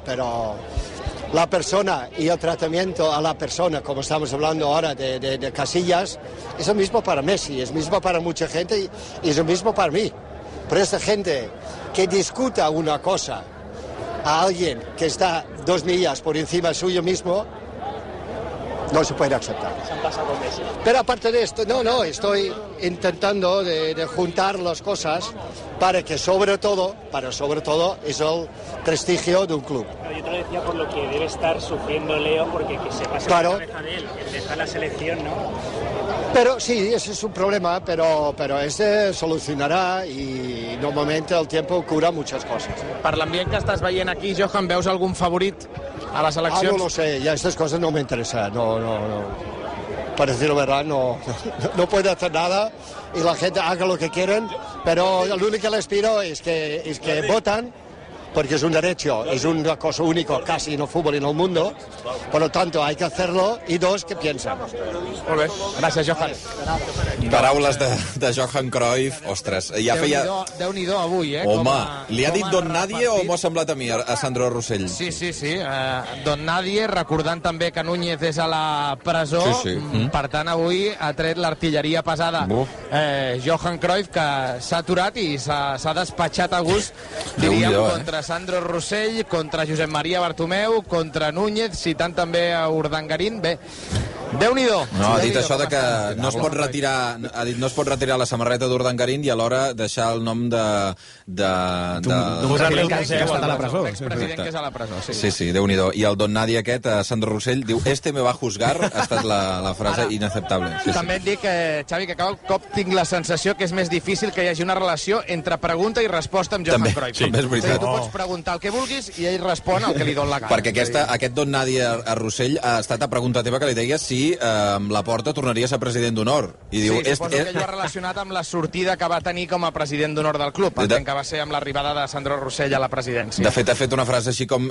la persona y el tratamiento a la persona, como estamos hablando ahora de Casillas, es lo mismo para Messi, es lo mismo para mucha gente y es lo mismo para mí. Pero esta gente que discuta una cosa a alguien que está 2 millas por encima suyo mismo, no se puede aceptar. Pero aparte de esto, no, estoy intentando de juntar las cosas para que sobre todo es el prestigio de un club. Pero yo te lo decía por lo que debe estar sufriendo Leo, porque que se pase claro. la cabeza de él, el dejar la selección, ¿no? Pero sí, ese es un problema, pero ese solucionarà i normalment el tiempo cura muchas cosas. Per l'ambient que estàs veient aquí, Johan, veus algun favorit a les eleccions? No lo sé, ya estas cosas no me interesan, no. Para decirlo verdad, no puede hacer nada y la gente haga lo que quieren, pero lo único que les pido es que votan, porque es un derecho, es una cosa única casi en el fútbol y en el mundo, por lo tanto hay que hacerlo, y 2, que piensen. Molt bé, gràcies, Johan. Paraules de Johan Cruyff, ostres, ja feia... Déu-n'hi-do avui, Home, li ha dit Don Nadie o m'ho ha semblat a mi, a Sandro Rossell? Sí, Don Nadie, recordant també que Núñez és a la presó, sí. Per tant avui ha tret l'artilleria pesada. Johan Cruyff, que s'ha aturat i s'ha despatxat a gust, diríem, contra Sandro Rossell, contra Josep Maria Bartomeu, contra Núñez, citant també a Urdangarín. Bé, Déu-n'hi-do. No, ha dit això de que no es pot retirar, ha dit no es pot retirar la samarreta d'Urdangarín i alhora deixar el nom de president que està a la presó. Expresident que és a la presó, sí. Sí, Déu-n'hi-do. I el Don Nadie aquest, Sandro Rossell, diu me va juzgar, ha estat la frase inaceptable. També et dic, Xavi, que cada cop tinc la sensació que és més difícil que hi hagi una relació entre pregunta i resposta amb Johan Cruyff. També és veritat. Tu pots preguntar el que vulguis i ell respon el que li dona la gana. Perquè aquest Don Nadie a Rossell ha estat a pregunta teva que li deies si Laporta tornaria a ser president d'honor. Sí, suposo que ell ho ha relacionat amb la sortida que va tenir com a president d'honor del club, entenc que va ser amb l'arribada de Sandro Rossell a la presidència. De fet, ha fet una frase així com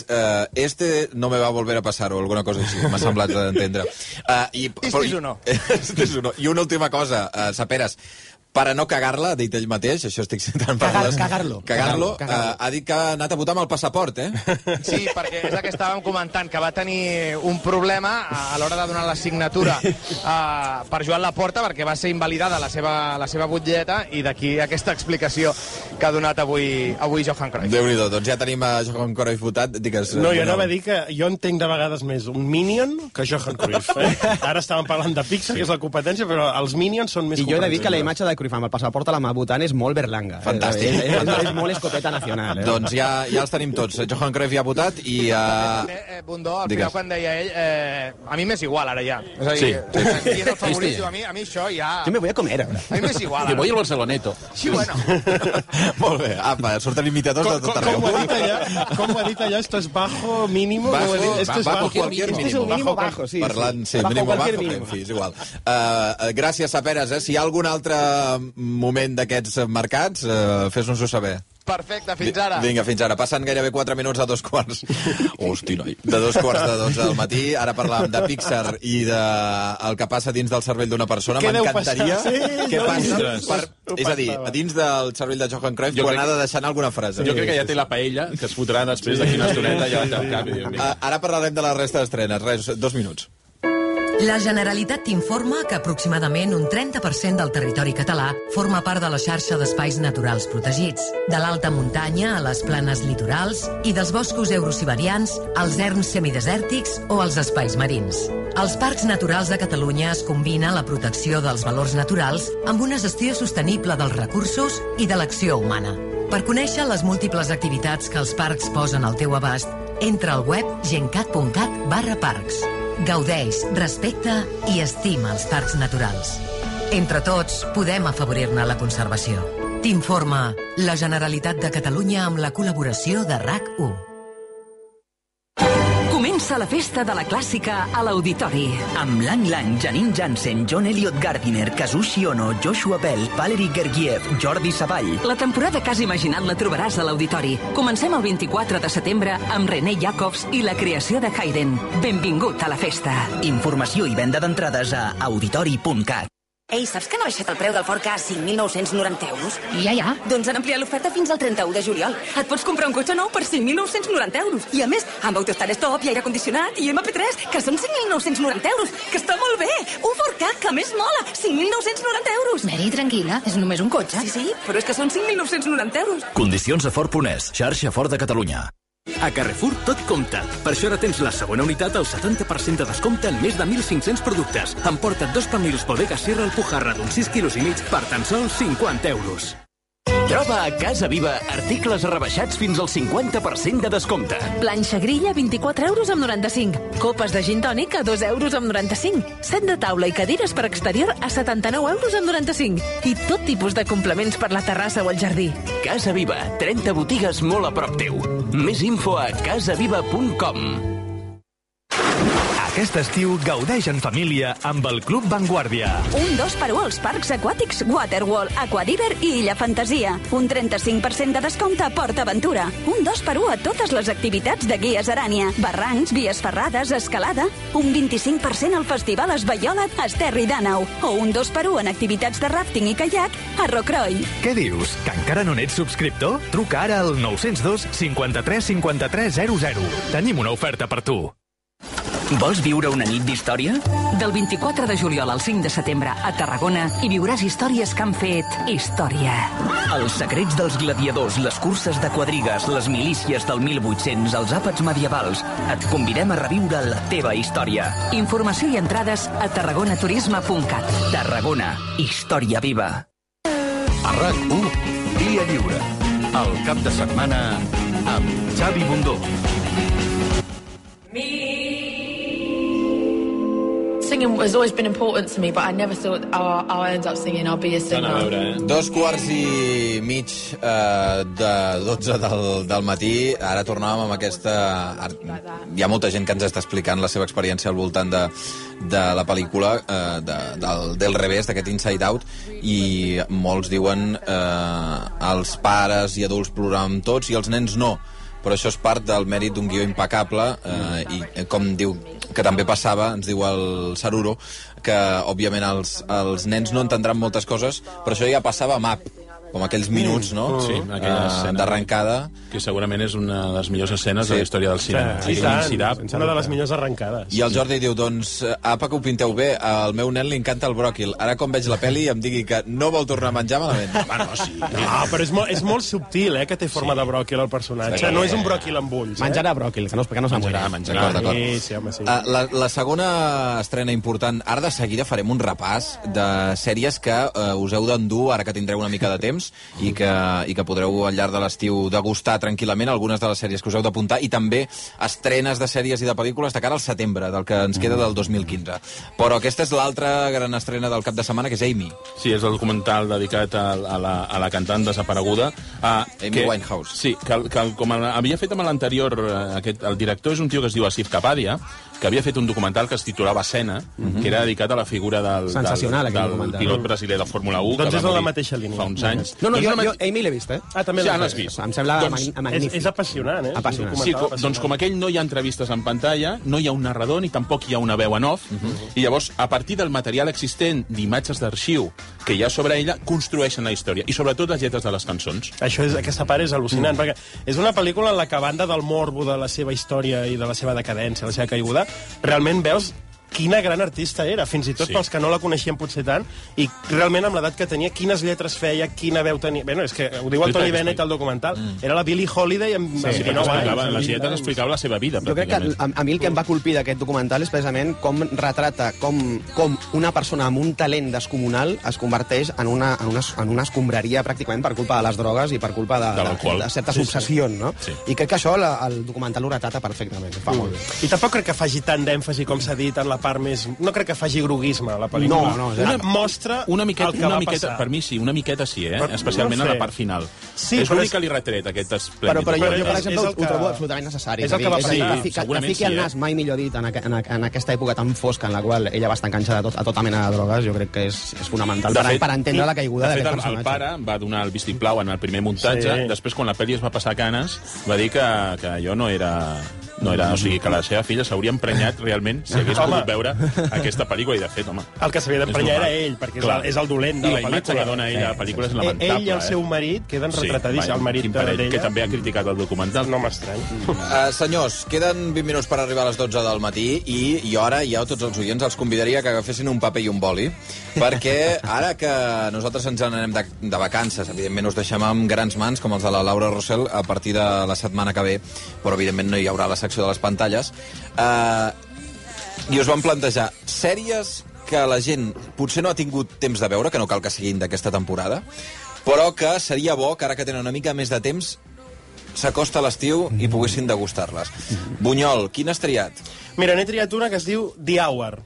no me va volver a pasar o alguna cosa així, m'ha semblat entendre. Este és uno. I una última cosa, Saperas, para no cagar-la, ha dit ell mateix, això estic citant paraules... Cagar-lo. Ha dit que ha anat a votar amb el passaport, Sí, perquè és el que estàvem comentant, que va tenir un problema a l'hora de donar la signatura per Joan Laporta, perquè va ser invalidada la seva butlleta, i d'aquí aquesta explicació que ha donat avui Johan Cruyff. Déu-n'hi-do, doncs ja tenim a Johan Cruyff votat, digues... No, jo anava a dir que jo entenc de vegades més un Minion que Johan Cruyff. Ara estàvem parlant de Pixar, que és la competència, però els Minions són més competents. I jo he de dir que la imatge de Cruyff amb el passaport a la mà votant és molt Berlanga. Fantàstic. És molt escopeta nacional. Doncs ja els tenim tots. Johan Cruyff ja ha votat i... Bundó, al final quan deia ell, a mi m'és igual ara ja. És a dir, qui és el favorit, a mi això ja... Jo me voy a comer ara. A mi m'és igual. Que voy al Barceloneto. Sí, bueno. Molt bé. Apa, surten imitadors de tot arreu. Com ho ha dit allà? Esto es bajo, mínimo... Esto es bajo, cualquier mínimo. Este es un mínimo bajo, sí. Parlant, sí, mínimo bajo, en fi, és igual. Gràcies, Saperas. Si hi ha algun altre moment d'aquests mercats, fes-nos-ho saber. Perfecte, fins ara. Vinga, fins ara. Passen gairebé 4 minuts a 2 Hosti, noi. De 2:45 del matí. Ara parlàvem de Pixar i el que passa dins del cervell d'una persona. M'encantaria què passa. És a dir, dins del cervell de Johan Cruyff, quan ha de deixar alguna frase. Jo crec que ja té la paella, que es fotrà després d'aquí una estoneta, ja té el cap. Ara parlarem de la resta d'estrenes. Res, 2 minuts. La Generalitat t'informa que aproximadament un 30% del territori català forma part de la xarxa d'espais naturals protegits, de l'alta muntanya a les planes litorals i dels boscos eurosiberians als erms semidesèrtics o als espais marins. Als Parcs Naturals de Catalunya es combina la protecció dels valors naturals amb una gestió sostenible dels recursos i de l'acció humana. Per conèixer les múltiples activitats que els parcs posen al teu abast, entra al web gencat.cat/parcs. Gaudeix, respecta i estima els parcs naturals. Entre tots, podem afavorir-ne la conservació. T'informa la Generalitat de Catalunya amb la col·laboració de RAC1. Comença la festa de la clàssica a l'Auditori. Amb Lang Lang, Janine Jansen, John Elliot Gardiner, Kazushi Ono, Joshua Bell, Valery Gergiev, Jordi Savall. La temporada que has imaginat la trobaràs a l'Auditori. Comencem el 24 de setembre amb René Jacobs i la creació de Haydn. Benvingut a la festa. Informació i venda d'entrades a auditori.cat. Ei, saps que no ha baixat el preu del Ford Ka a 5.990 euros? Ja. Doncs han ampliat l'oferta fins al 31 de juliol. Et pots comprar un cotxe nou per 5.990 euros. I a més, amb AutoStar Stop i aire condicionat i MP3, que són 5.990 euros. Que està molt bé! Un Ford Ka que més mola! 5.990 euros! Mary, tranquil·la, és només un cotxe. Sí, però és que són 5.990 euros. Condicions a Ford.es, xarxa Ford de Catalunya. A Carrefour tot compta. Per això ara tens la segona unitat al 70% de descompte en més de 1.500 productes. Emporta't 2 pernils Bodega Sierra Alpujarra d'uns 6,5 quilos per tan sols 50 euros. Troba a Casa Viva articles rebaixats fins al 50% de descompte. Planxa grilla, 24 euros amb 95. Copes de gin tònic a 2 euros amb 95. Set de taula i cadires per exterior a 79 euros amb 95. I tot tipus de complements per la terrassa o el jardí. Casa Viva, 30 botigues molt a prop teu. Més info a casaviva.com. Aquest estiu gaudeix en família amb el Club Vanguardia. Un 2x1 als parcs aquàtics Waterworld, Aquadiver i Illa Fantasia. Un 35% de descompte a Port Aventura. Un 2x1 a totes les activitats de guies Arània. Barrancs, vies ferrades, escalada. Un 25% al Festival Esbaiola a Esterri d'Àneu. O un 2x1 en activitats de ràfting i caiac a Rocroi. Què dius? Que encara no n'ets subscriptor? Truca ara al 902 53 53 00. Tenim una oferta per tu. Vols viure una nit d'història? Del 24 de juliol al 5 de setembre a Tarragona hi viuràs històries que han fet història. Els secrets dels gladiadors, les curses de quadrigues, les milícies del 1800, els àpats medievals. Et convidem a reviure la teva història. Informació i entrades a tarragonaturisme.cat. Tarragona, història viva. A RAC1, Dia Lliure. El cap de setmana amb Xavi Bundó. Singing has always been important to me, but I never thought I'll end up singing, I'll be a singer. 2:15 de 12 del matí. Ara tornàvem amb aquesta... Hi ha molta gent que ens està explicant la seva experiència al voltant de la pel·lícula, del revés, d'aquest Inside Out, i molts diuen els pares i adults ploraven tots i els nens no. Però això és part del mèrit d'un guió impecable i com diu que també passava, ens diu el Saruro, que òbviament els nens no entendran moltes coses, però això ja passava a MAP, com aquells minuts, no? Sí, aquella escena d'arrencada. Que segurament és una de les millors escenes de la història del cinema. Sí, una de les millors arrencades. I el Jordi diu, doncs, apa que ho pinteu bé, al meu nen li encanta el bròquil. Ara quan veig la peli em digui que no vol tornar a menjar malament. Bueno, sí. No, però és molt subtil, que té forma de bròquil el personatge. Sí. No és un bròquil amb ulls. Menjarà bròquil, que no s'ha morit. D'acord. Sí, home, sí. La segona estrena important. Ara de seguida farem un repàs de sèries que us heu d'endur, ara que tindreu una mica de temps, i que podreu al llarg de l'estiu degustar tranquil·lament algunes de les sèries que us heu d'apuntar, i també estrenes de sèries i de pel·lícules de cara al setembre, del que ens queda del 2015. Però aquesta és l'altra gran estrena del cap de setmana, que és Amy. Sí, és el documental dedicat a la cantant desapareguda. Amy Winehouse. Sí, que com havia fet amb l'anterior, el director és un tio que es diu Asif Kapadia, que havia fet un documental que es titulava Sena, que era dedicat a la figura del pilot brasiler de Fórmula 1. Doncs és en la mateixa línia. Fa uns anys. No, jo Amy l'he vist, també l'has vist. Em sembla magnífic. És apassionant, Apassionant. Sí, doncs com aquell no hi ha entrevistes en pantalla, no hi ha un narrador ni tampoc hi ha una veu en off, i llavors, a partir del material existent d'imatges d'arxiu que hi ha sobre ella, construeixen la història, i sobretot les lletres de les cançons. Aquesta part és al·lucinant, perquè és una pel·lícula en la que, a banda del morbo de la seva història i de la seva decadència, la seva caiguda, realment veus quina gran artista era, fins i tot pels que no la coneixien potser tant, i realment amb l'edat que tenia, quines lletres feia, quina veu tenia... Bé, és que ho diu el Tony Bennett al documental. Era la Billie Holiday amb 19 anys. Les lletres explicava la seva vida, jo crec que a mi el que em va colpir d'aquest documental és precisament com retrata com una persona amb un talent descomunal es converteix en una escombraria pràcticament per culpa de les drogues i per culpa de certes obsessions, no? I crec que això el documental ho retrata perfectament, fa molt bé. I tampoc crec que faci tant d'èmfasi com s'ha dit en la part més... No crec que faci groguisme, la pel·lícula. No. Mostra una miqueta, el que va passar. Per mi sí, una miqueta sí, especialment a la part final. És l'únic que li retret, aquest esplèndid. Però jo, per exemple, ho trobo absolutament necessari. És el que va passar. Que fiqui el nas, mai millor dit, en aquesta època tan fosca en la qual ella va estar enganxada a tota mena de drogues, jo crec que és fonamental per entendre la caiguda d'aquest personatge. El pare va donar el vistiplau en el primer muntatge, després, quan la pel·li es va passar a Canes, va dir que allò no era... o sigui, que la seva filla s'hauria emprenyat realment si hagués pogut veure aquesta pel·lícula, i de fet, home... El que s'havia d'emprenyar era ell, perquè és el dolent de la pel·lícula. I la imatge que dona ell a la pel·lícula és lamentable. Ell i el seu marit queden retratadíssims, el marit d'ella. Que també ha criticat el documental. No m'estrany. Senyors, queden 20 minuts per arribar a les 12 del matí i jo ara, tots els oients, els convidaria que agafessin un paper i un boli, perquè ara que nosaltres ens anem de vacances, evidentment us deixem amb grans mans, com els de la Laura Rossell, a partir de la setmana que ve, però evidentment no hi haurà la secció de les pantalles, i us vam plantejar sèries que la gent potser no ha tingut temps de veure, que no cal que siguin d'aquesta temporada, però que seria bo que ara que tenen una mica més de temps s'acosta a l'estiu i poguessin degustar-les. Bunyol, quin has triat? Mira, n'he triat una que es diu The Hour.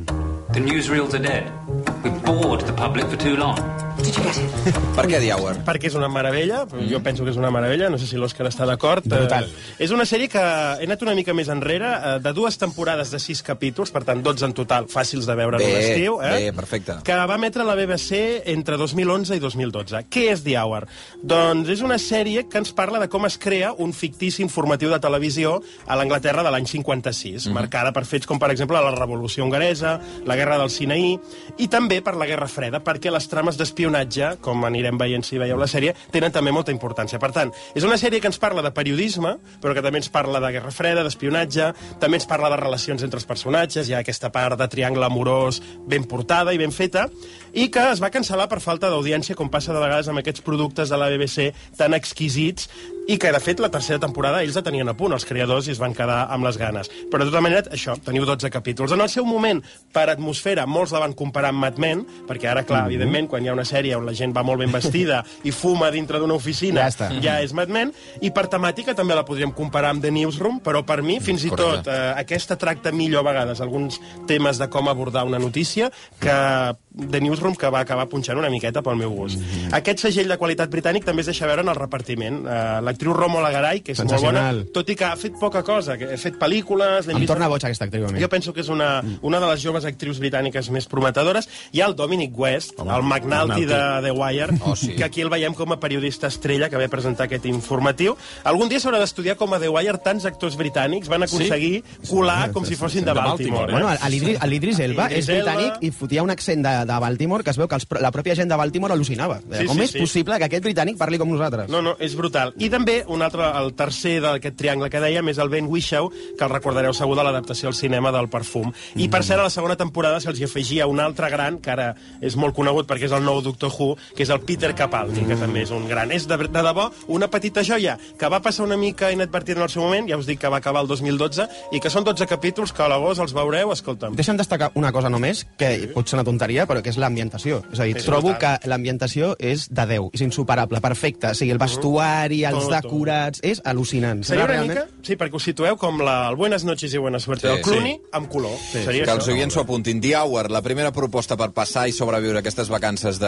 The newsreels are dead. We've bored the public for too long. Did you get it? Per què The Hour? Perquè és una meravella, jo penso que és una meravella, no sé si l'Òscar està d'acord. Brutal. És una sèrie que he anat una mica més enrere, de 2 temporades de 6 capítols, per tant 12 en total, fàcils de veure en l'estiu. Bé, perfecte. Que va emetre la BBC entre 2011 i 2012. Què és The Hour? Doncs és una sèrie que ens parla de com es crea un fictici informatiu de televisió a l'Anglaterra de l'any 56, marcada per fets com, per exemple, la Revolució Hongaresa, la Guerra del Sinaí, i també per la Guerra Freda, perquè les trames d'espionatge, com anirem veient si veieu la sèrie, tenen també molta importància. Per tant, és una sèrie que ens parla de periodisme, però que també ens parla de Guerra Freda, d'espionatge, també ens parla de relacions entre els personatges, hi ha aquesta part de triangle amorós ben portada i ben feta, i que es va cancel·lar per falta d'audiència, com passa de vegades amb aquests productes de la BBC tan exquisits, i que, de fet, la tercera temporada ells la tenien a punt, els creadors, i es van quedar amb les ganes. Però, de tota manera, això, teniu 12 capítols. En el seu moment, per atmosfera, molts la van comparar amb Mad Men, perquè ara, clar, evidentment, quan hi ha una sèrie on la gent va molt ben vestida i fuma dintre d'una oficina, ja és Mad Men, i per temàtica també la podríem comparar amb The Newsroom, però per mi, fins i tot, aquesta tracta millor a vegades alguns temes de com abordar una notícia que The Newsroom, que va acabar punxant una miqueta pel meu gust. Aquest segell de qualitat britànic també es deixa veure en el repartiment. L'actriu Romola Garai, que és molt bona, tot i que ha fet poca cosa, que ha fet pel·lícules... Em torna boig aquesta actriu, a mi. Jo penso que és una de les joves actrius britàniques més prometedores. Hi ha el Dominic West, el McNulty de The Wire, que aquí el veiem com a periodista estrella que ve a presentar aquest informatiu. Algun dia s'haurà d'estudiar com a The Wire tants actors britànics van aconseguir colar com si fossin de Baltimore. Bueno, l'Idris Elba és britànic i fotia un accent de Baltimore que es veu que la pròpia gent de Baltimore al·lucinava. Com és possible que aquest britànic parli com nosaltres? No, és brutal. I també un altre, el tercer d'aquest triangle que dèiem, és el Ben Whishaw, que el recordareu segur de l'adaptació al cinema del Perfum. I per cert, a la segona temporada se'ls afegia un altre gran, que ara és molt conegut perquè és el nou Doctor Who, que és el Peter Capaldi, que també és un gran. És de debò una petita joia que va passar una mica inadvertida en el seu moment, ja us dic que va acabar el 2012, i que són 12 capítols que a l'agost els veureu, escolta'm. Deixa'm destacar una cosa només, que pot ser una tonteria, però que és l'ambientació. És a dir, trobo que l'ambientació és de Déu, és insuperable, perfecta. O sigui, el vestuari, els decorats, és al·lucinant. Seria una mica, sí, perquè us situeu com el Buenas noches i buena suerte del Clooney, amb color. Que els oients s'ho apuntin. The Hour, la primera proposta per passar i sobreviure aquestes vacances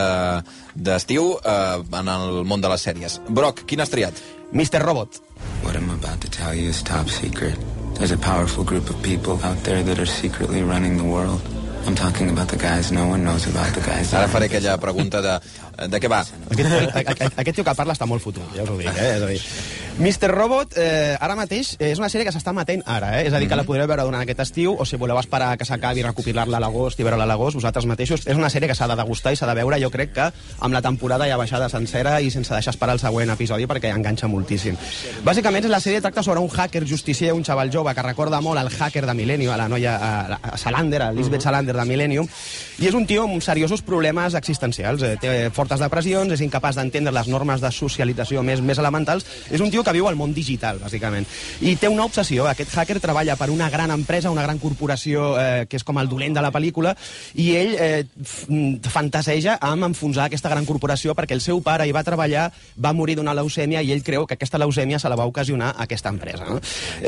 d'estiu en el món de les sèries. Brock, quin has triat? Mr. Robot. What I'm about to tell you is top secret. There's a powerful group of people out there that are secretly running the world. I'm talking about the guys no one knows about, the guys... Ara faré aquella pregunta de De què va? Aquest tio que parla està molt fotut, ja us ho dic, És a dir, Mr. Robot, ara mateix, és una sèrie que s'està emetent ara, És a dir, que la podreu veure durant aquest estiu, o si voleu esperar que s'acabi, recopilar-la a l'agost i veure-la a l'agost, vosaltres mateixos. És una sèrie que s'ha de degustar i s'ha de veure, jo crec que amb la temporada ja baixada sencera i sense deixar esperar el següent episodi perquè enganxa moltíssim. Bàsicament, la sèrie tracta sobre un hacker justicier, un xaval jove que recorda molt al hacker de Millennium, a la noia a Salander, a Lisbeth Salander de Millennium, i és un tio amb seriosos problemes existencials. Té fortes depressions, és incapaç d'entendre les normes de socialització més elementals. És un tio que viu al món digital, bàsicament. I té una obsessió. Aquest hacker treballa per una gran empresa, una gran corporació, que és com el dolent de la pel·lícula, i ell fantaseja amb enfonsar aquesta gran corporació perquè el seu pare hi va treballar, va morir d'una leucèmia, i ell creu que aquesta leucèmia se la va ocasionar a aquesta empresa. No?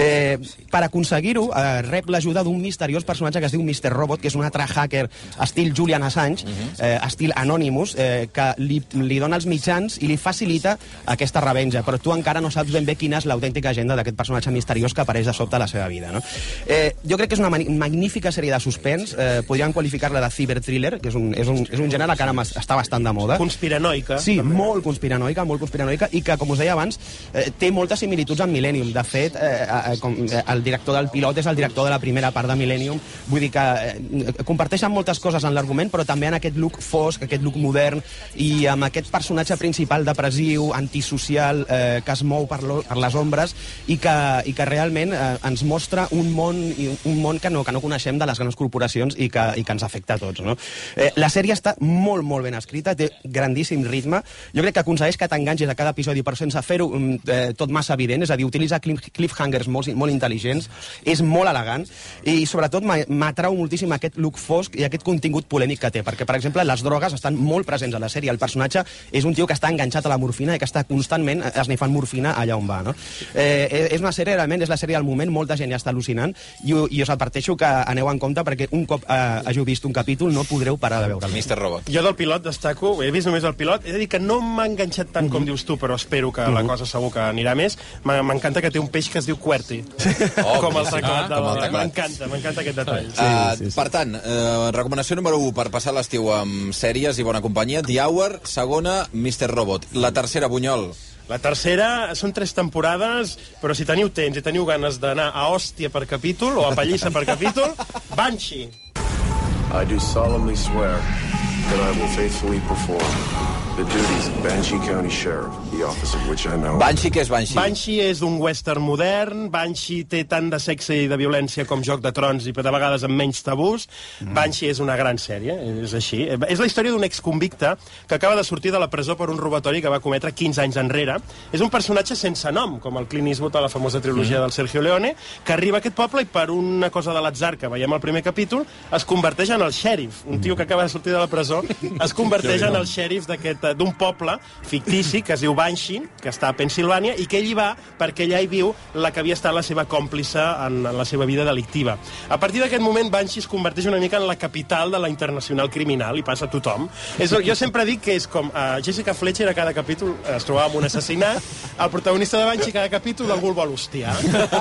Per aconseguir-ho, rep l'ajuda d'un misteriós personatge que es diu Mr. Robot, que és un altre hacker estil Julian Assange, estil Anonymous, que li dona els mitjans i li facilita aquesta revenja, però tu encara no saps ben bé quina és l'autèntica agenda d'aquest personatge misteriós que apareix de sobte a la seva vida. No? Jo crec que és una magnífica sèrie de suspens, podríem qualificar-la de ciberthriller, que és un gènere que ara està bastant de moda. Conspiranoica. Sí, molt conspiranoica, i que, com us deia abans, té moltes similituds amb Millennium. De fet, el director del pilot és el director de la primera part de Millennium, vull dir que comparteixen moltes coses en l'argument, però també en aquest look fosc, aquest look modern, i amb aquest personatge principal depressiu, antisocial, que es mou per les ombres i que realment ens mostra un món que no coneixem de les grans corporacions i que ens afecta a tots. No? La sèrie està molt, molt ben escrita, té grandíssim ritme. Jo crec que aconsegueix que t'enganxis a cada episodi, però sense fer-ho tot massa evident, és a dir, utilitza cliffhangers molt intel·ligents, és molt elegant, i sobretot m'atrau moltíssim aquest look fosc i aquest contingut polèmic que té, perquè, per exemple, les drogues estan molt presents a la sèrie. El personatge és un tio que està enganxat a la morfina i que està constantment esnifant morfina allà on va. No? És una sèrie, realment, és la sèrie del moment, molta gent ja està al·lucinant, i us adverteixo que aneu en compte, perquè un cop hàgiu vist un capítol no podreu parar de veure-lo. Mr. Robot. Jo del pilot destaco, he vist només el pilot, he de dir que no m'ha enganxat tant com dius tu, però espero que la cosa segur que anirà més. M'encanta que té un peix que es diu QWERTY. Com el teclat. M'encanta aquest detall. Per tant, recomanació número 1 per passar l'estiu amb sèries i bona companyia, The Hour, segona, Mr. Robot. La tercera, Bunyol. La tercera són 3 temporades, però si teniu temps i teniu ganes d'anar a hòstia per capítol o a pallissa per capítol, Banshee. I do solemnly swear that I will faithfully perform the duties of Banshee County Sheriff, the office of which I know. Banshee, què és Banshee? Banshee és un western modern. Banshee té tant de sexe i de violència com Joc de Trons i de vegades amb menys tabús. Banshee és una gran sèrie, és així. És la història d'un exconvicte que acaba de sortir de la presó per un robatori que va cometre 15 anys enrere. És un personatge sense nom, com el Clint Eastwood a la famosa trilogia del Sergio Leone, que arriba a aquest poble i per una cosa de l'atzar que veiem al primer capítol es converteix en el xèrif. Un tio que acaba de sortir de la presó es converteix en el xèrif d'un poble fictici que es diu Banshee, que està a Pensilvània, i que ell hi va perquè allà hi viu la que havia estat la seva còmplice en la seva vida delictiva. A partir d'aquest moment, Banshee es converteix una mica en la capital de la internacional criminal, i passa a tothom. Jo sempre dic que és com Jessica Fletcher a cada capítol es trobava amb un assassinat, el protagonista de Banshee a cada capítol algú el vol hostiar.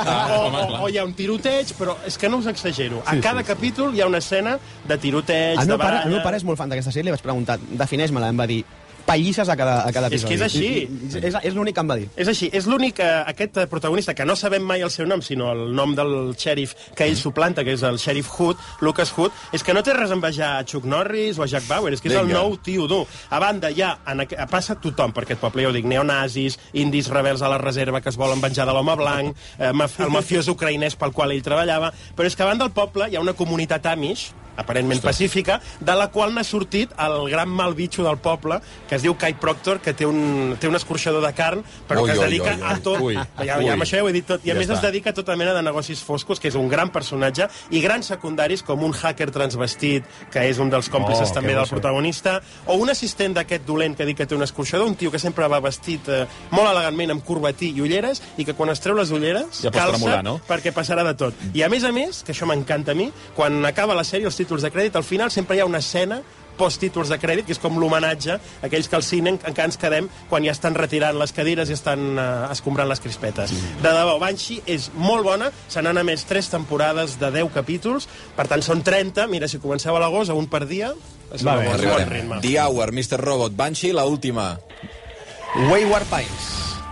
O hi ha un tiroteig, però és que no us exagero. A cada capítol hi ha una escena de tiroteig, de baralla... El meu pare és molt fan d'aquesta sèrie, li vaig preguntar, defineix-me-la, em va dir, pallisses a cada episodi. És que és així. És l'únic que em va dir. És així. És l'únic, aquest protagonista, que no sabem mai el seu nom, sinó el nom del xèrif que ell suplanta, que és el xèrif Hood, Lucas Hood, és que no té res a envejar a Chuck Norris o a Jack Bauer, és que és el nou tio dur. A banda, ja passa tothom per aquest poble, ja ho dic, neonazis, indis rebels a la reserva que es volen venjar de l'home blanc, el mafiós ucraïnès pel qual ell treballava, però és que a banda del poble hi ha una comunitat Amish, aparentment pacífica, de la qual n'ha sortit el gran mal bitxo del poble, que es diu Kai Proctor, que té un escorxador de carn, però que es dedica a tot... Ja amb això ja ho he dit tot. I a més es dedica a tota mena de negocis foscos, que és un gran personatge, i grans secundaris com un hacker transvestit, que és un dels còmplices també del protagonista, o un assistent d'aquest dolent que dic que té un escorxador, un tio que sempre va vestit molt elegantment amb corbatí i ulleres, i que quan es treu les ulleres calça, perquè passarà de tot. I a més, que això m'encanta a mi, quan acaba la sèrie, els títols de crèdit, al final sempre hi ha una escena posttítols de crèdit, que és com l'homenatge a aquells que al cine encara ens quedem quan ja estan retirant les cadires i estan escombrant les crispetes. De debò, Banshee és molt bona, se n'han emès 3 temporades de 10 capítols, per tant són 30, mira, si comenceu a l'agost, a un per dia, és un bon ritme. The Hour, Mr. Robot, Banshee, la última. Wayward Pines.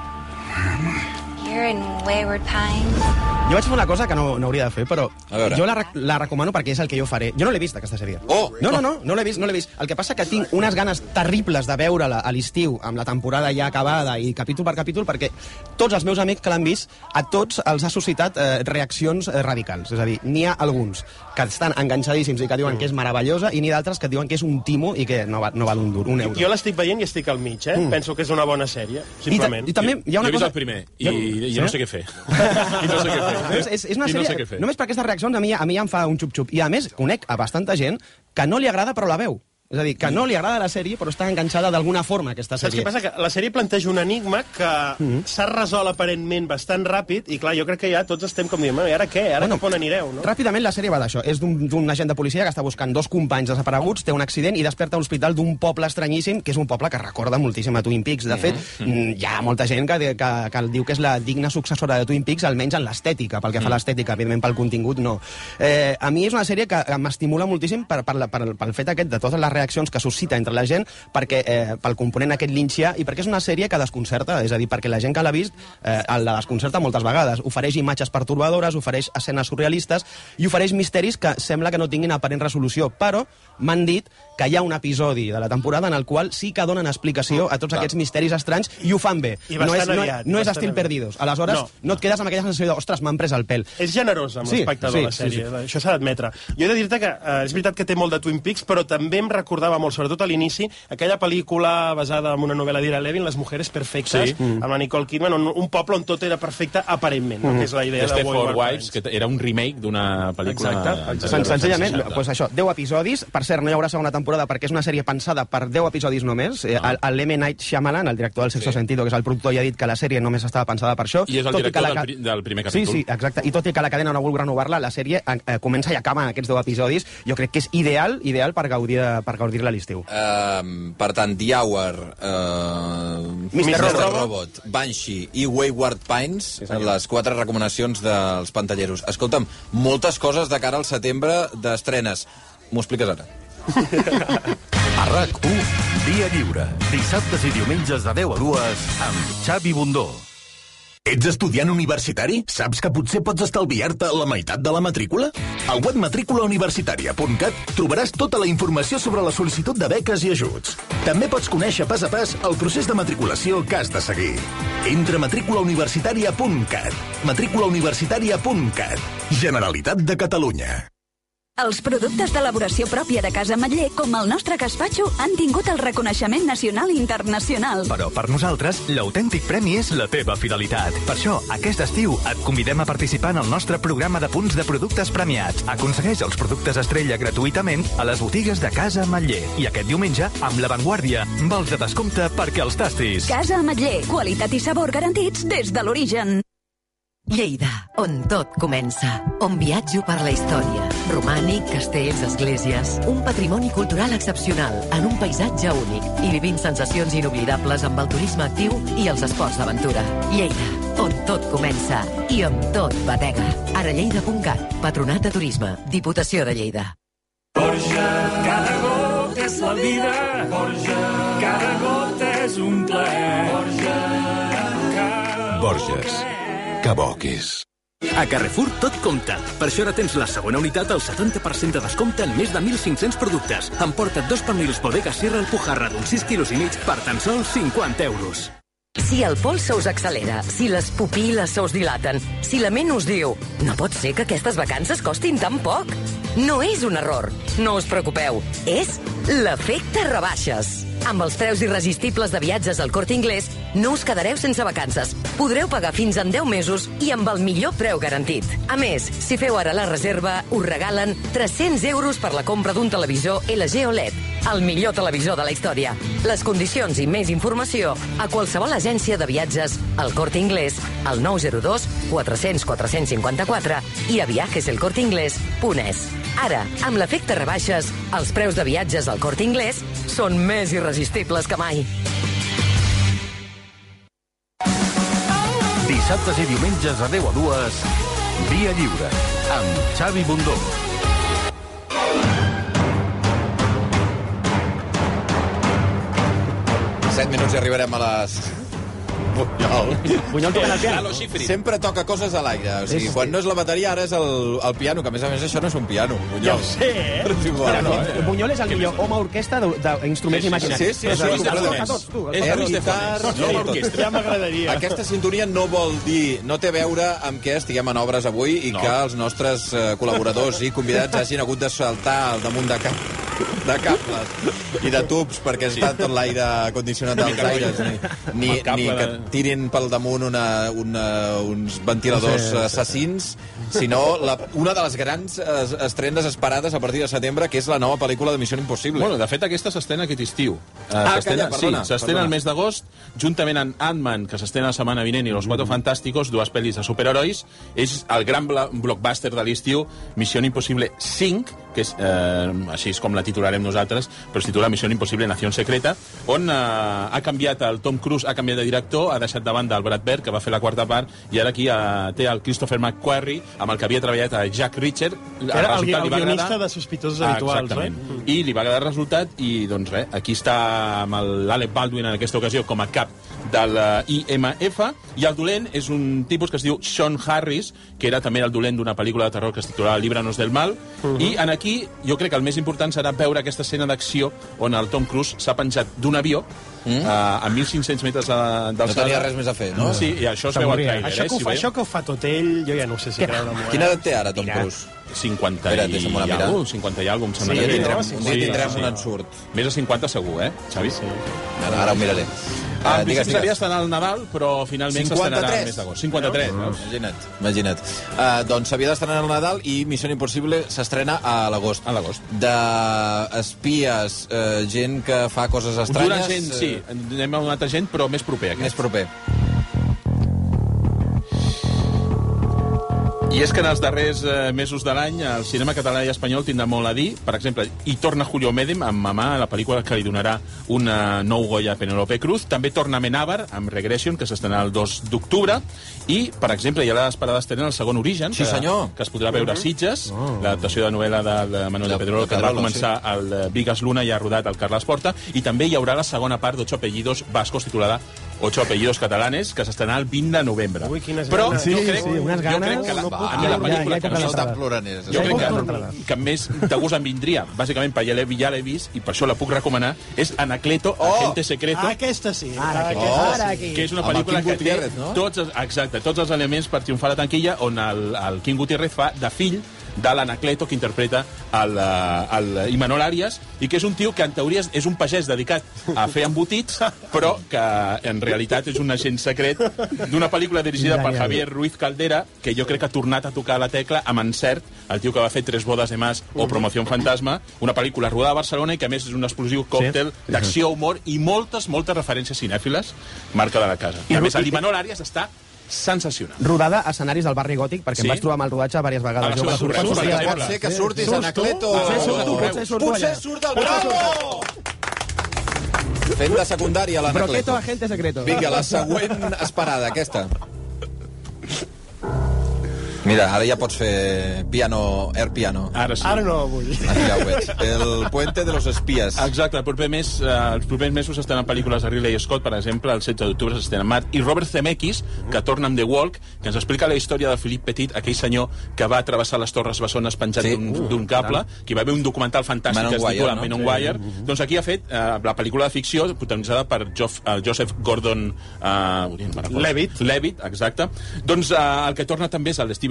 You're in Wayward Pines. Jo vaig fer una cosa que no hauria de fer, però jo la recomano perquè és el que jo faré. Jo no l'he vist, aquesta sèrie. No l'he vist. El que passa que tinc unes ganes terribles de veure-la a l'estiu, amb la temporada ja acabada i capítol per capítol, perquè tots els meus amics que l'han vist, a tots els ha suscitat reaccions radicals. És a dir, n'hi ha alguns que estan enganxadíssims i que diuen que és meravellosa, i n'hi ha d'altres que diuen que és un timo i que no val un dur, un euro. Jo l'estic veient i estic al mig, Penso que és una bona sèrie, simplement. I també hi ha una cosa... Jo he vist el primer i no sé què fer. És una sèrie, només per aquestes reaccions a mi ja em fa un xup-xup. I a més, conec a bastanta gent que no li agrada però la veu. És a dir, que no li agrada la sèrie, però està enganxada d'alguna forma, aquesta sèrie. Saps què passa? Que la sèrie planteja un enigma que s'ha resolt aparentment bastant ràpid, i clar, jo crec que ja tots estem com dient, i ara què? Ara cap on anireu, no? Ràpidament la sèrie va d'això. És d'un agent de policia que està buscant 2 companys desapareguts, té un accident i desperta a l'hospital d'un poble estranyíssim, que és un poble que recorda moltíssim a Twin Peaks. De fet, hi ha molta gent que diu que és la digna successora de Twin Peaks, almenys en l'estètica, pel que fa a l'estètica, evidentment pel contingut no. A mi és una sèrie que m'estimula moltíssim pel fet aquest de totes les reaccions que suscita entre la gent, perquè pel component aquest lynchià, i perquè és una sèrie que desconcerta, és a dir, perquè la gent que l'ha vist la desconcerta moltes vegades. Ofereix imatges pertorbadores, ofereix escenes surrealistes i ofereix misteris que sembla que no tinguin aparent resolució, però m'han dit que hi ha un episodi de la temporada en el qual sí que donen explicació a tots aquests misteris estranys i ho fan bé. No és estil perdidos. Aleshores, no et quedes amb aquella sensació de, ostres, m'han pres el pèl. És generós amb l'espectador de la sèrie. Això s'ha d'admetre. Jo he de dir-te que és veritat que té molt de Twin Peaks, però també em recordava molt, sobretot a l'inici, aquella pel·lícula basada en una novel·la d'Ira Levin, Les mujeres perfectes, amb la Nicole Kidman, un poble on tot era perfecte aparentment, que és la idea de Wayward Wives, que era un remake d'una pel·lícula... Senzillament, doncs això, 10 episodis. Per cert, no hi haurà segona temporada perquè és una sèrie pensada per 10 episodis només. L'M. Night Shyamalan, el director del Sexto Sentido, que és el productor, ja ha dit que la sèrie només estava pensada per això. I és el director del primer capítol. Sí, exacte. I tot i que la cadena no vol renovar-la, la sèrie comença i acaba en aquests 10 episodis. Jo crec que és ideal per gaudir-la a l'estiu. Per tant, The Hour, Mr. Robot, Banshee i Wayward Pines, les 4 recomanacions dels pantalleros. Escolta'm, moltes coses de cara al setembre d'estrenes. M'ho expliques ara. A RAC1, Dia Lliure. Dissabtes i diumenges de 10 a 2 amb Xavi Bundó. Ets estudiant universitari? Saps que potser pots estalviar-te la meitat de la matrícula? Al web matriculauniversitaria.cat trobaràs tota la informació sobre la sol·licitud de beques i ajuts. També pots conèixer pas a pas el procés de matriculació que has de seguir. Entra a matriculauniversitaria.cat. matriculauniversitaria.cat. Generalitat de Catalunya. Els productes d'elaboració pròpia de Casa Ametller, com el nostre gaspatxo, han tingut el reconeixement nacional i internacional. Però per nosaltres, l'autèntic premi és la teva fidelitat. Per això, aquest estiu, et convidem a participar en el nostre programa de punts de productes premiats. Aconsegueix els productes estrella gratuïtament a les botigues de Casa Ametller. I aquest diumenge, amb l'avantguàrdia, vols de descompte perquè els tastis. Casa Ametller, qualitat i sabor garantits des de l'origen. Lleida, on tot comença. On viatjo per la història. Romànic, castells, esglésies. Un patrimoni cultural excepcional, en un paisatge únic. I vivint sensacions inoblidables amb el turisme actiu i els esports d'aventura. Lleida, on tot comença. I on tot batega. Ara lleida.cat, Patronat de Turisme, Diputació de Lleida. Borja, cada gota és la vida. Borja, cada gota és un plaer. Borges. Que bo que és. A Carrefour tot compta. Per això ara tens la segona unitat al 70% de descompte en més de 1.500 productes. Emporta't 2 pernils Bodega Sierra Alpujarra d'uns 6,5 quilos per tan sols 50 euros. Si el pols se us accelera, si les pupil·les se us dilaten, si la ment us diu no pot ser que aquestes vacances costin tan poc. No és un error. No us preocupeu. És l'efecte rebaixes. Amb els preus irresistibles de viatges al Corte Inglés, no us quedareu sense vacances. Podreu pagar fins en 10 mesos i amb el millor preu garantit. A més, si feu ara la reserva, us regalen 300 euros per la compra d'un televisor LG OLED, el millor televisor de la història. Les condicions i més informació a qualsevol agència de viatges, al Corte Inglés, al 902 400 454 i a viajeselcorteinglés.es. Ara, amb l'efecte rebaixes, els preus de viatges al Corte Inglés són més irresistibles que mai. Dissabtes i diumenges de 10 a 2, Via Lliure, amb Xavi Bundó. Minuts i arribarem a les... Bunyol tocant el piano. Sempre toca coses a l'aire. O sigui, quan no és la bateria, ara és el piano, que a més això no és un piano. Ja ho sé, Però és igual, no? Bunyol és el millor home orquestra d'instruments imaginaris. Sí, ja m'agradaria. Aquesta sintonia no vol dir, no té a veure amb què estiguem en obres avui i que els nostres col·laboradors i convidats hagin hagut de saltar al damunt de cables i de tubs perquè està tot l'aire condicionat dels aires, ni que tirin pel damunt uns ventiladors assassins, sinó una de les grans estrenes esperades a partir de setembre, que és la nova pel·lícula de Missió Impossible. Bueno, de fet, aquesta s'estrena aquest estiu. S'estrena el mes d'agost, juntament amb Ant-Man, que s'estrena la setmana vinent, i Los Cuatro Fantásticos, dues pel·lis de superherois. És el gran blockbuster de l'estiu, Missió Impossible 5, que és, així és com la titularem nosaltres, però es titula Missió Impossible Nació Secreta, on ha canviat el Tom Cruise, ha canviat de director, ha deixat de banda el Brad Bird, que va fer la quarta part, i ara aquí té el Christopher McQuarrie, amb el que havia treballat a Jack Reacher. Era el guionista de Sospitosos Habituals, I li va agradar el resultat, i doncs res, aquí està amb l'Alec Baldwin en aquesta ocasió com a cap del IMF, i el dolent és un tipus que es diu Sean Harris, que era també el dolent d'una pel·lícula de terror que es titulava Líbranos del Mal, i aquí jo crec que el més important serà veure aquesta escena d'acció on el Tom Cruise s'ha penjat d'un avió a 1.500 metres d'alçada. No tenia res més a fer, no? Sí, i això es veu al trailer. Això que ho fa tot ell, jo ja no ho sé si creure-m'ho. Quina edat té ara, Tom Cruise? 50 i alguna cosa. Un dia tindrem un ensurt. Més de 50 segur, Xavi? Sí. Ara ho miraré. En principi s'havia d'estrenar al Nadal, però finalment s'estrenarà al mes d'agost. 53. Imagina't. Doncs s'havia d'estrenar al Nadal i Missió Impossible s'estrena a l'agost. D'espies, gent que fa coses estranyes... D'una gent, sí. Anem a una altra gent, però més proper. Més proper. I és que en els darrers mesos de l'any el cinema català i espanyol tindrà molt a dir. Per exemple, hi torna Julio Medem amb Mamà, la pel·lícula que li donarà un nou Goya a Penélope Cruz. També torna Amenábar amb Regression, que s'estrenarà el 2 d'octubre. I, per exemple, hi ha l'esperada estrena El segon origen, que es podrà veure a Sitges, l'adaptació de novel·la de Manuel de Pedrolo, que va començar al Vigas Luna i ha rodat el Carles Porta. I també hi haurà la segona part d'Ocho apellidos vascos, titulada Ocho apellidos catalanes, que s'estrenarà el 20 de novembre. Ui, quines però ganes. jo crec que a mi la pel·lícula que no està plorant. Jo crec que més de gust em vindria, bàsicament per ja l'he vist, i per això la puc recomanar, és Anacleto, Agente Secreto. Aquesta sí. Que és una pel·lícula que té tots els elements per triomfar a la tanquilla, on el Quim Gutiérrez fa de fill de l'Anacleto, que interpreta el Imanol Arias, i que és un tio que en teoria és un pagès dedicat a fer embotits, però que en realitat és un agent secret d'una pel·lícula dirigida per Javier Ruiz Caldera, que jo crec que ha tornat a tocar la tecla amb encert, el tio que va fer Tres bodas de más o Promoción Fantasma, una pel·lícula rodada a Barcelona i que a més és un explosiu còctel d'acció, humor i moltes referències cinèfiles, marca de la casa. I a més l'Imanol Arias està sensacional. Rodada a escenaris del barri gòtic, perquè em vaig trobar amb el rodatge diverses vegades. Pot ser que surtis Anacleto. Potser surt el Bravo! Fent de secundària l'Anacleto. Broqueto, Agente Secreto. Vinga, la següent esperada, aquesta. Mira, ara ja pots fer air piano. Ara sí. Ara no vull. Ja ho veig. El Puente de los Espías. Exacte, els propers mesos s'estenen pel·lícules de Ridley Scott, per exemple, el 16 d'octubre s'estenen Mad, i Robert Zemeckis, que torna amb The Walk, que ens explica la història de Philippe Petit, aquell senyor que va travessar les Torres Bessones penjat d'un cable, que va haver un documental fantàstic que es titula Men on Wire. Doncs aquí ha fet la pel·lícula de ficció protagonitzada per Joseph Gordon-Levitt, exacte. Doncs el que torna també és el de Steven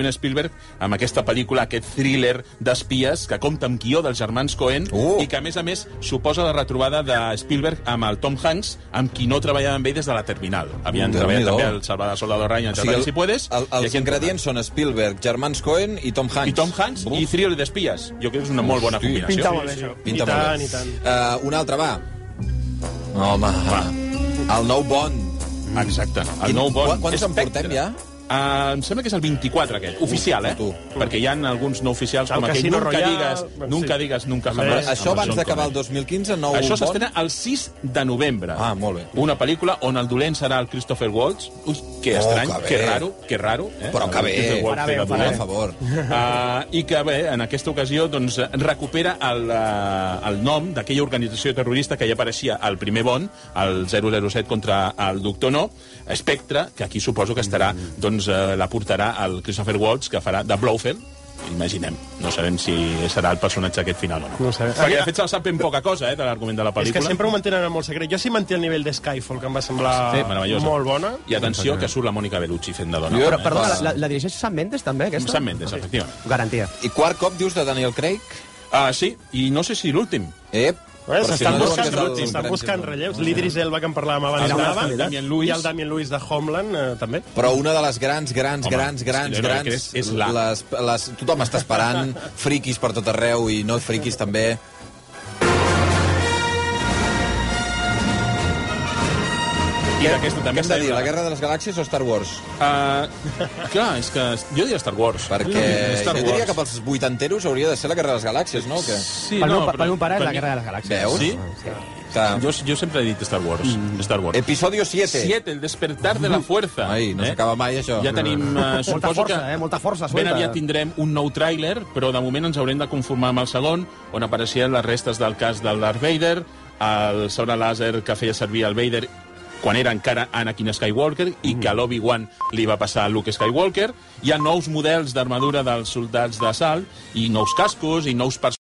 Steven Spielberg amb aquesta pel·lícula, aquest thriller d'espies que compta amb guió dels germans Coen i que, a més, suposa la retrobada de Spielberg amb el Tom Hanks, amb qui no treballava amb ell des de la Terminal. Havien treballat també el Salvador Soldado Ryan, Si puedes. Els ingredients són Spielberg, germans Coen i Tom Hanks. I thriller d'espies. Jo crec que és una molt bona combinació. Pinta molt bé, això. Pinta molt bé. Un altre, va. Home, el nou Bond. Exacte, el nou Bond. Quants en portem ja? Em sembla que és el 24 aquest, oficial, perquè hi ha alguns no oficials com aquell Nunca digues nunca jamás. Això abans d'acabar el 2015, nou Bond? Això s'estrena el 6 de novembre. Ah, molt bé. Una pel·lícula on el dolent serà el Christopher Waltz. Ui, que estrany, que raro. Però que bé, per favor. I que bé, en aquesta ocasió recupera el nom d'aquella organització terrorista que ja apareixia al primer Bond, el 007 contra el Doctor No, Spectre, que aquí suposo que estarà la portarà el Christopher Waltz, que farà de Blofeld, imaginem. No sabem si serà el personatge aquest final o no. No sé. Perquè, de fet, se'l sap ben poca cosa, de l'argument de la pel·lícula. És que sempre ho mantenen en molt secret. Jo sí manté el nivell de Skyfall, que em va semblar molt bona. I atenció, que surt la Mònica Bellucci fent de dona. Però, perdona, la dirigeix Sam Mendes, també, aquesta? Sam Mendes, efectivament. Garantia. I quart cop dius de Daniel Craig? Sí, i no sé si l'últim. S'estan buscant relleus. L'Idris Elba, que en parlàvem abans, i el Damien Lewis de Homeland, també. Però una de les grans, tothom està esperant, friquis per tot arreu i no friquis també. Què hem de dir, la Guerra de les Galàxies o Star Wars? Clar, és que jo diria Star Wars. Perquè jo diria que pels vuitanteros hauria de ser la Guerra de les Galàxies, no? Sí, per un pare és la Guerra de les Galàxies. Veus? Sí? Jo sempre he dit Star Wars. Episodio 7. 7, el despertar de la fuerza. Ai, no s'acaba mai, això. Ja tenim... Molta força. Ben aviat tindrem un nou tràiler, però de moment ens haurem de conformar amb el segon, on apareixien les restes del cas del Darth Vader, el sabre làser que feia servir el Vader quan era encara Anakin Skywalker i que a l'Obi-Wan li va passar a Luke Skywalker. Hi ha nous models d'armadura dels soldats d'assalt i nous cascos i nous personatges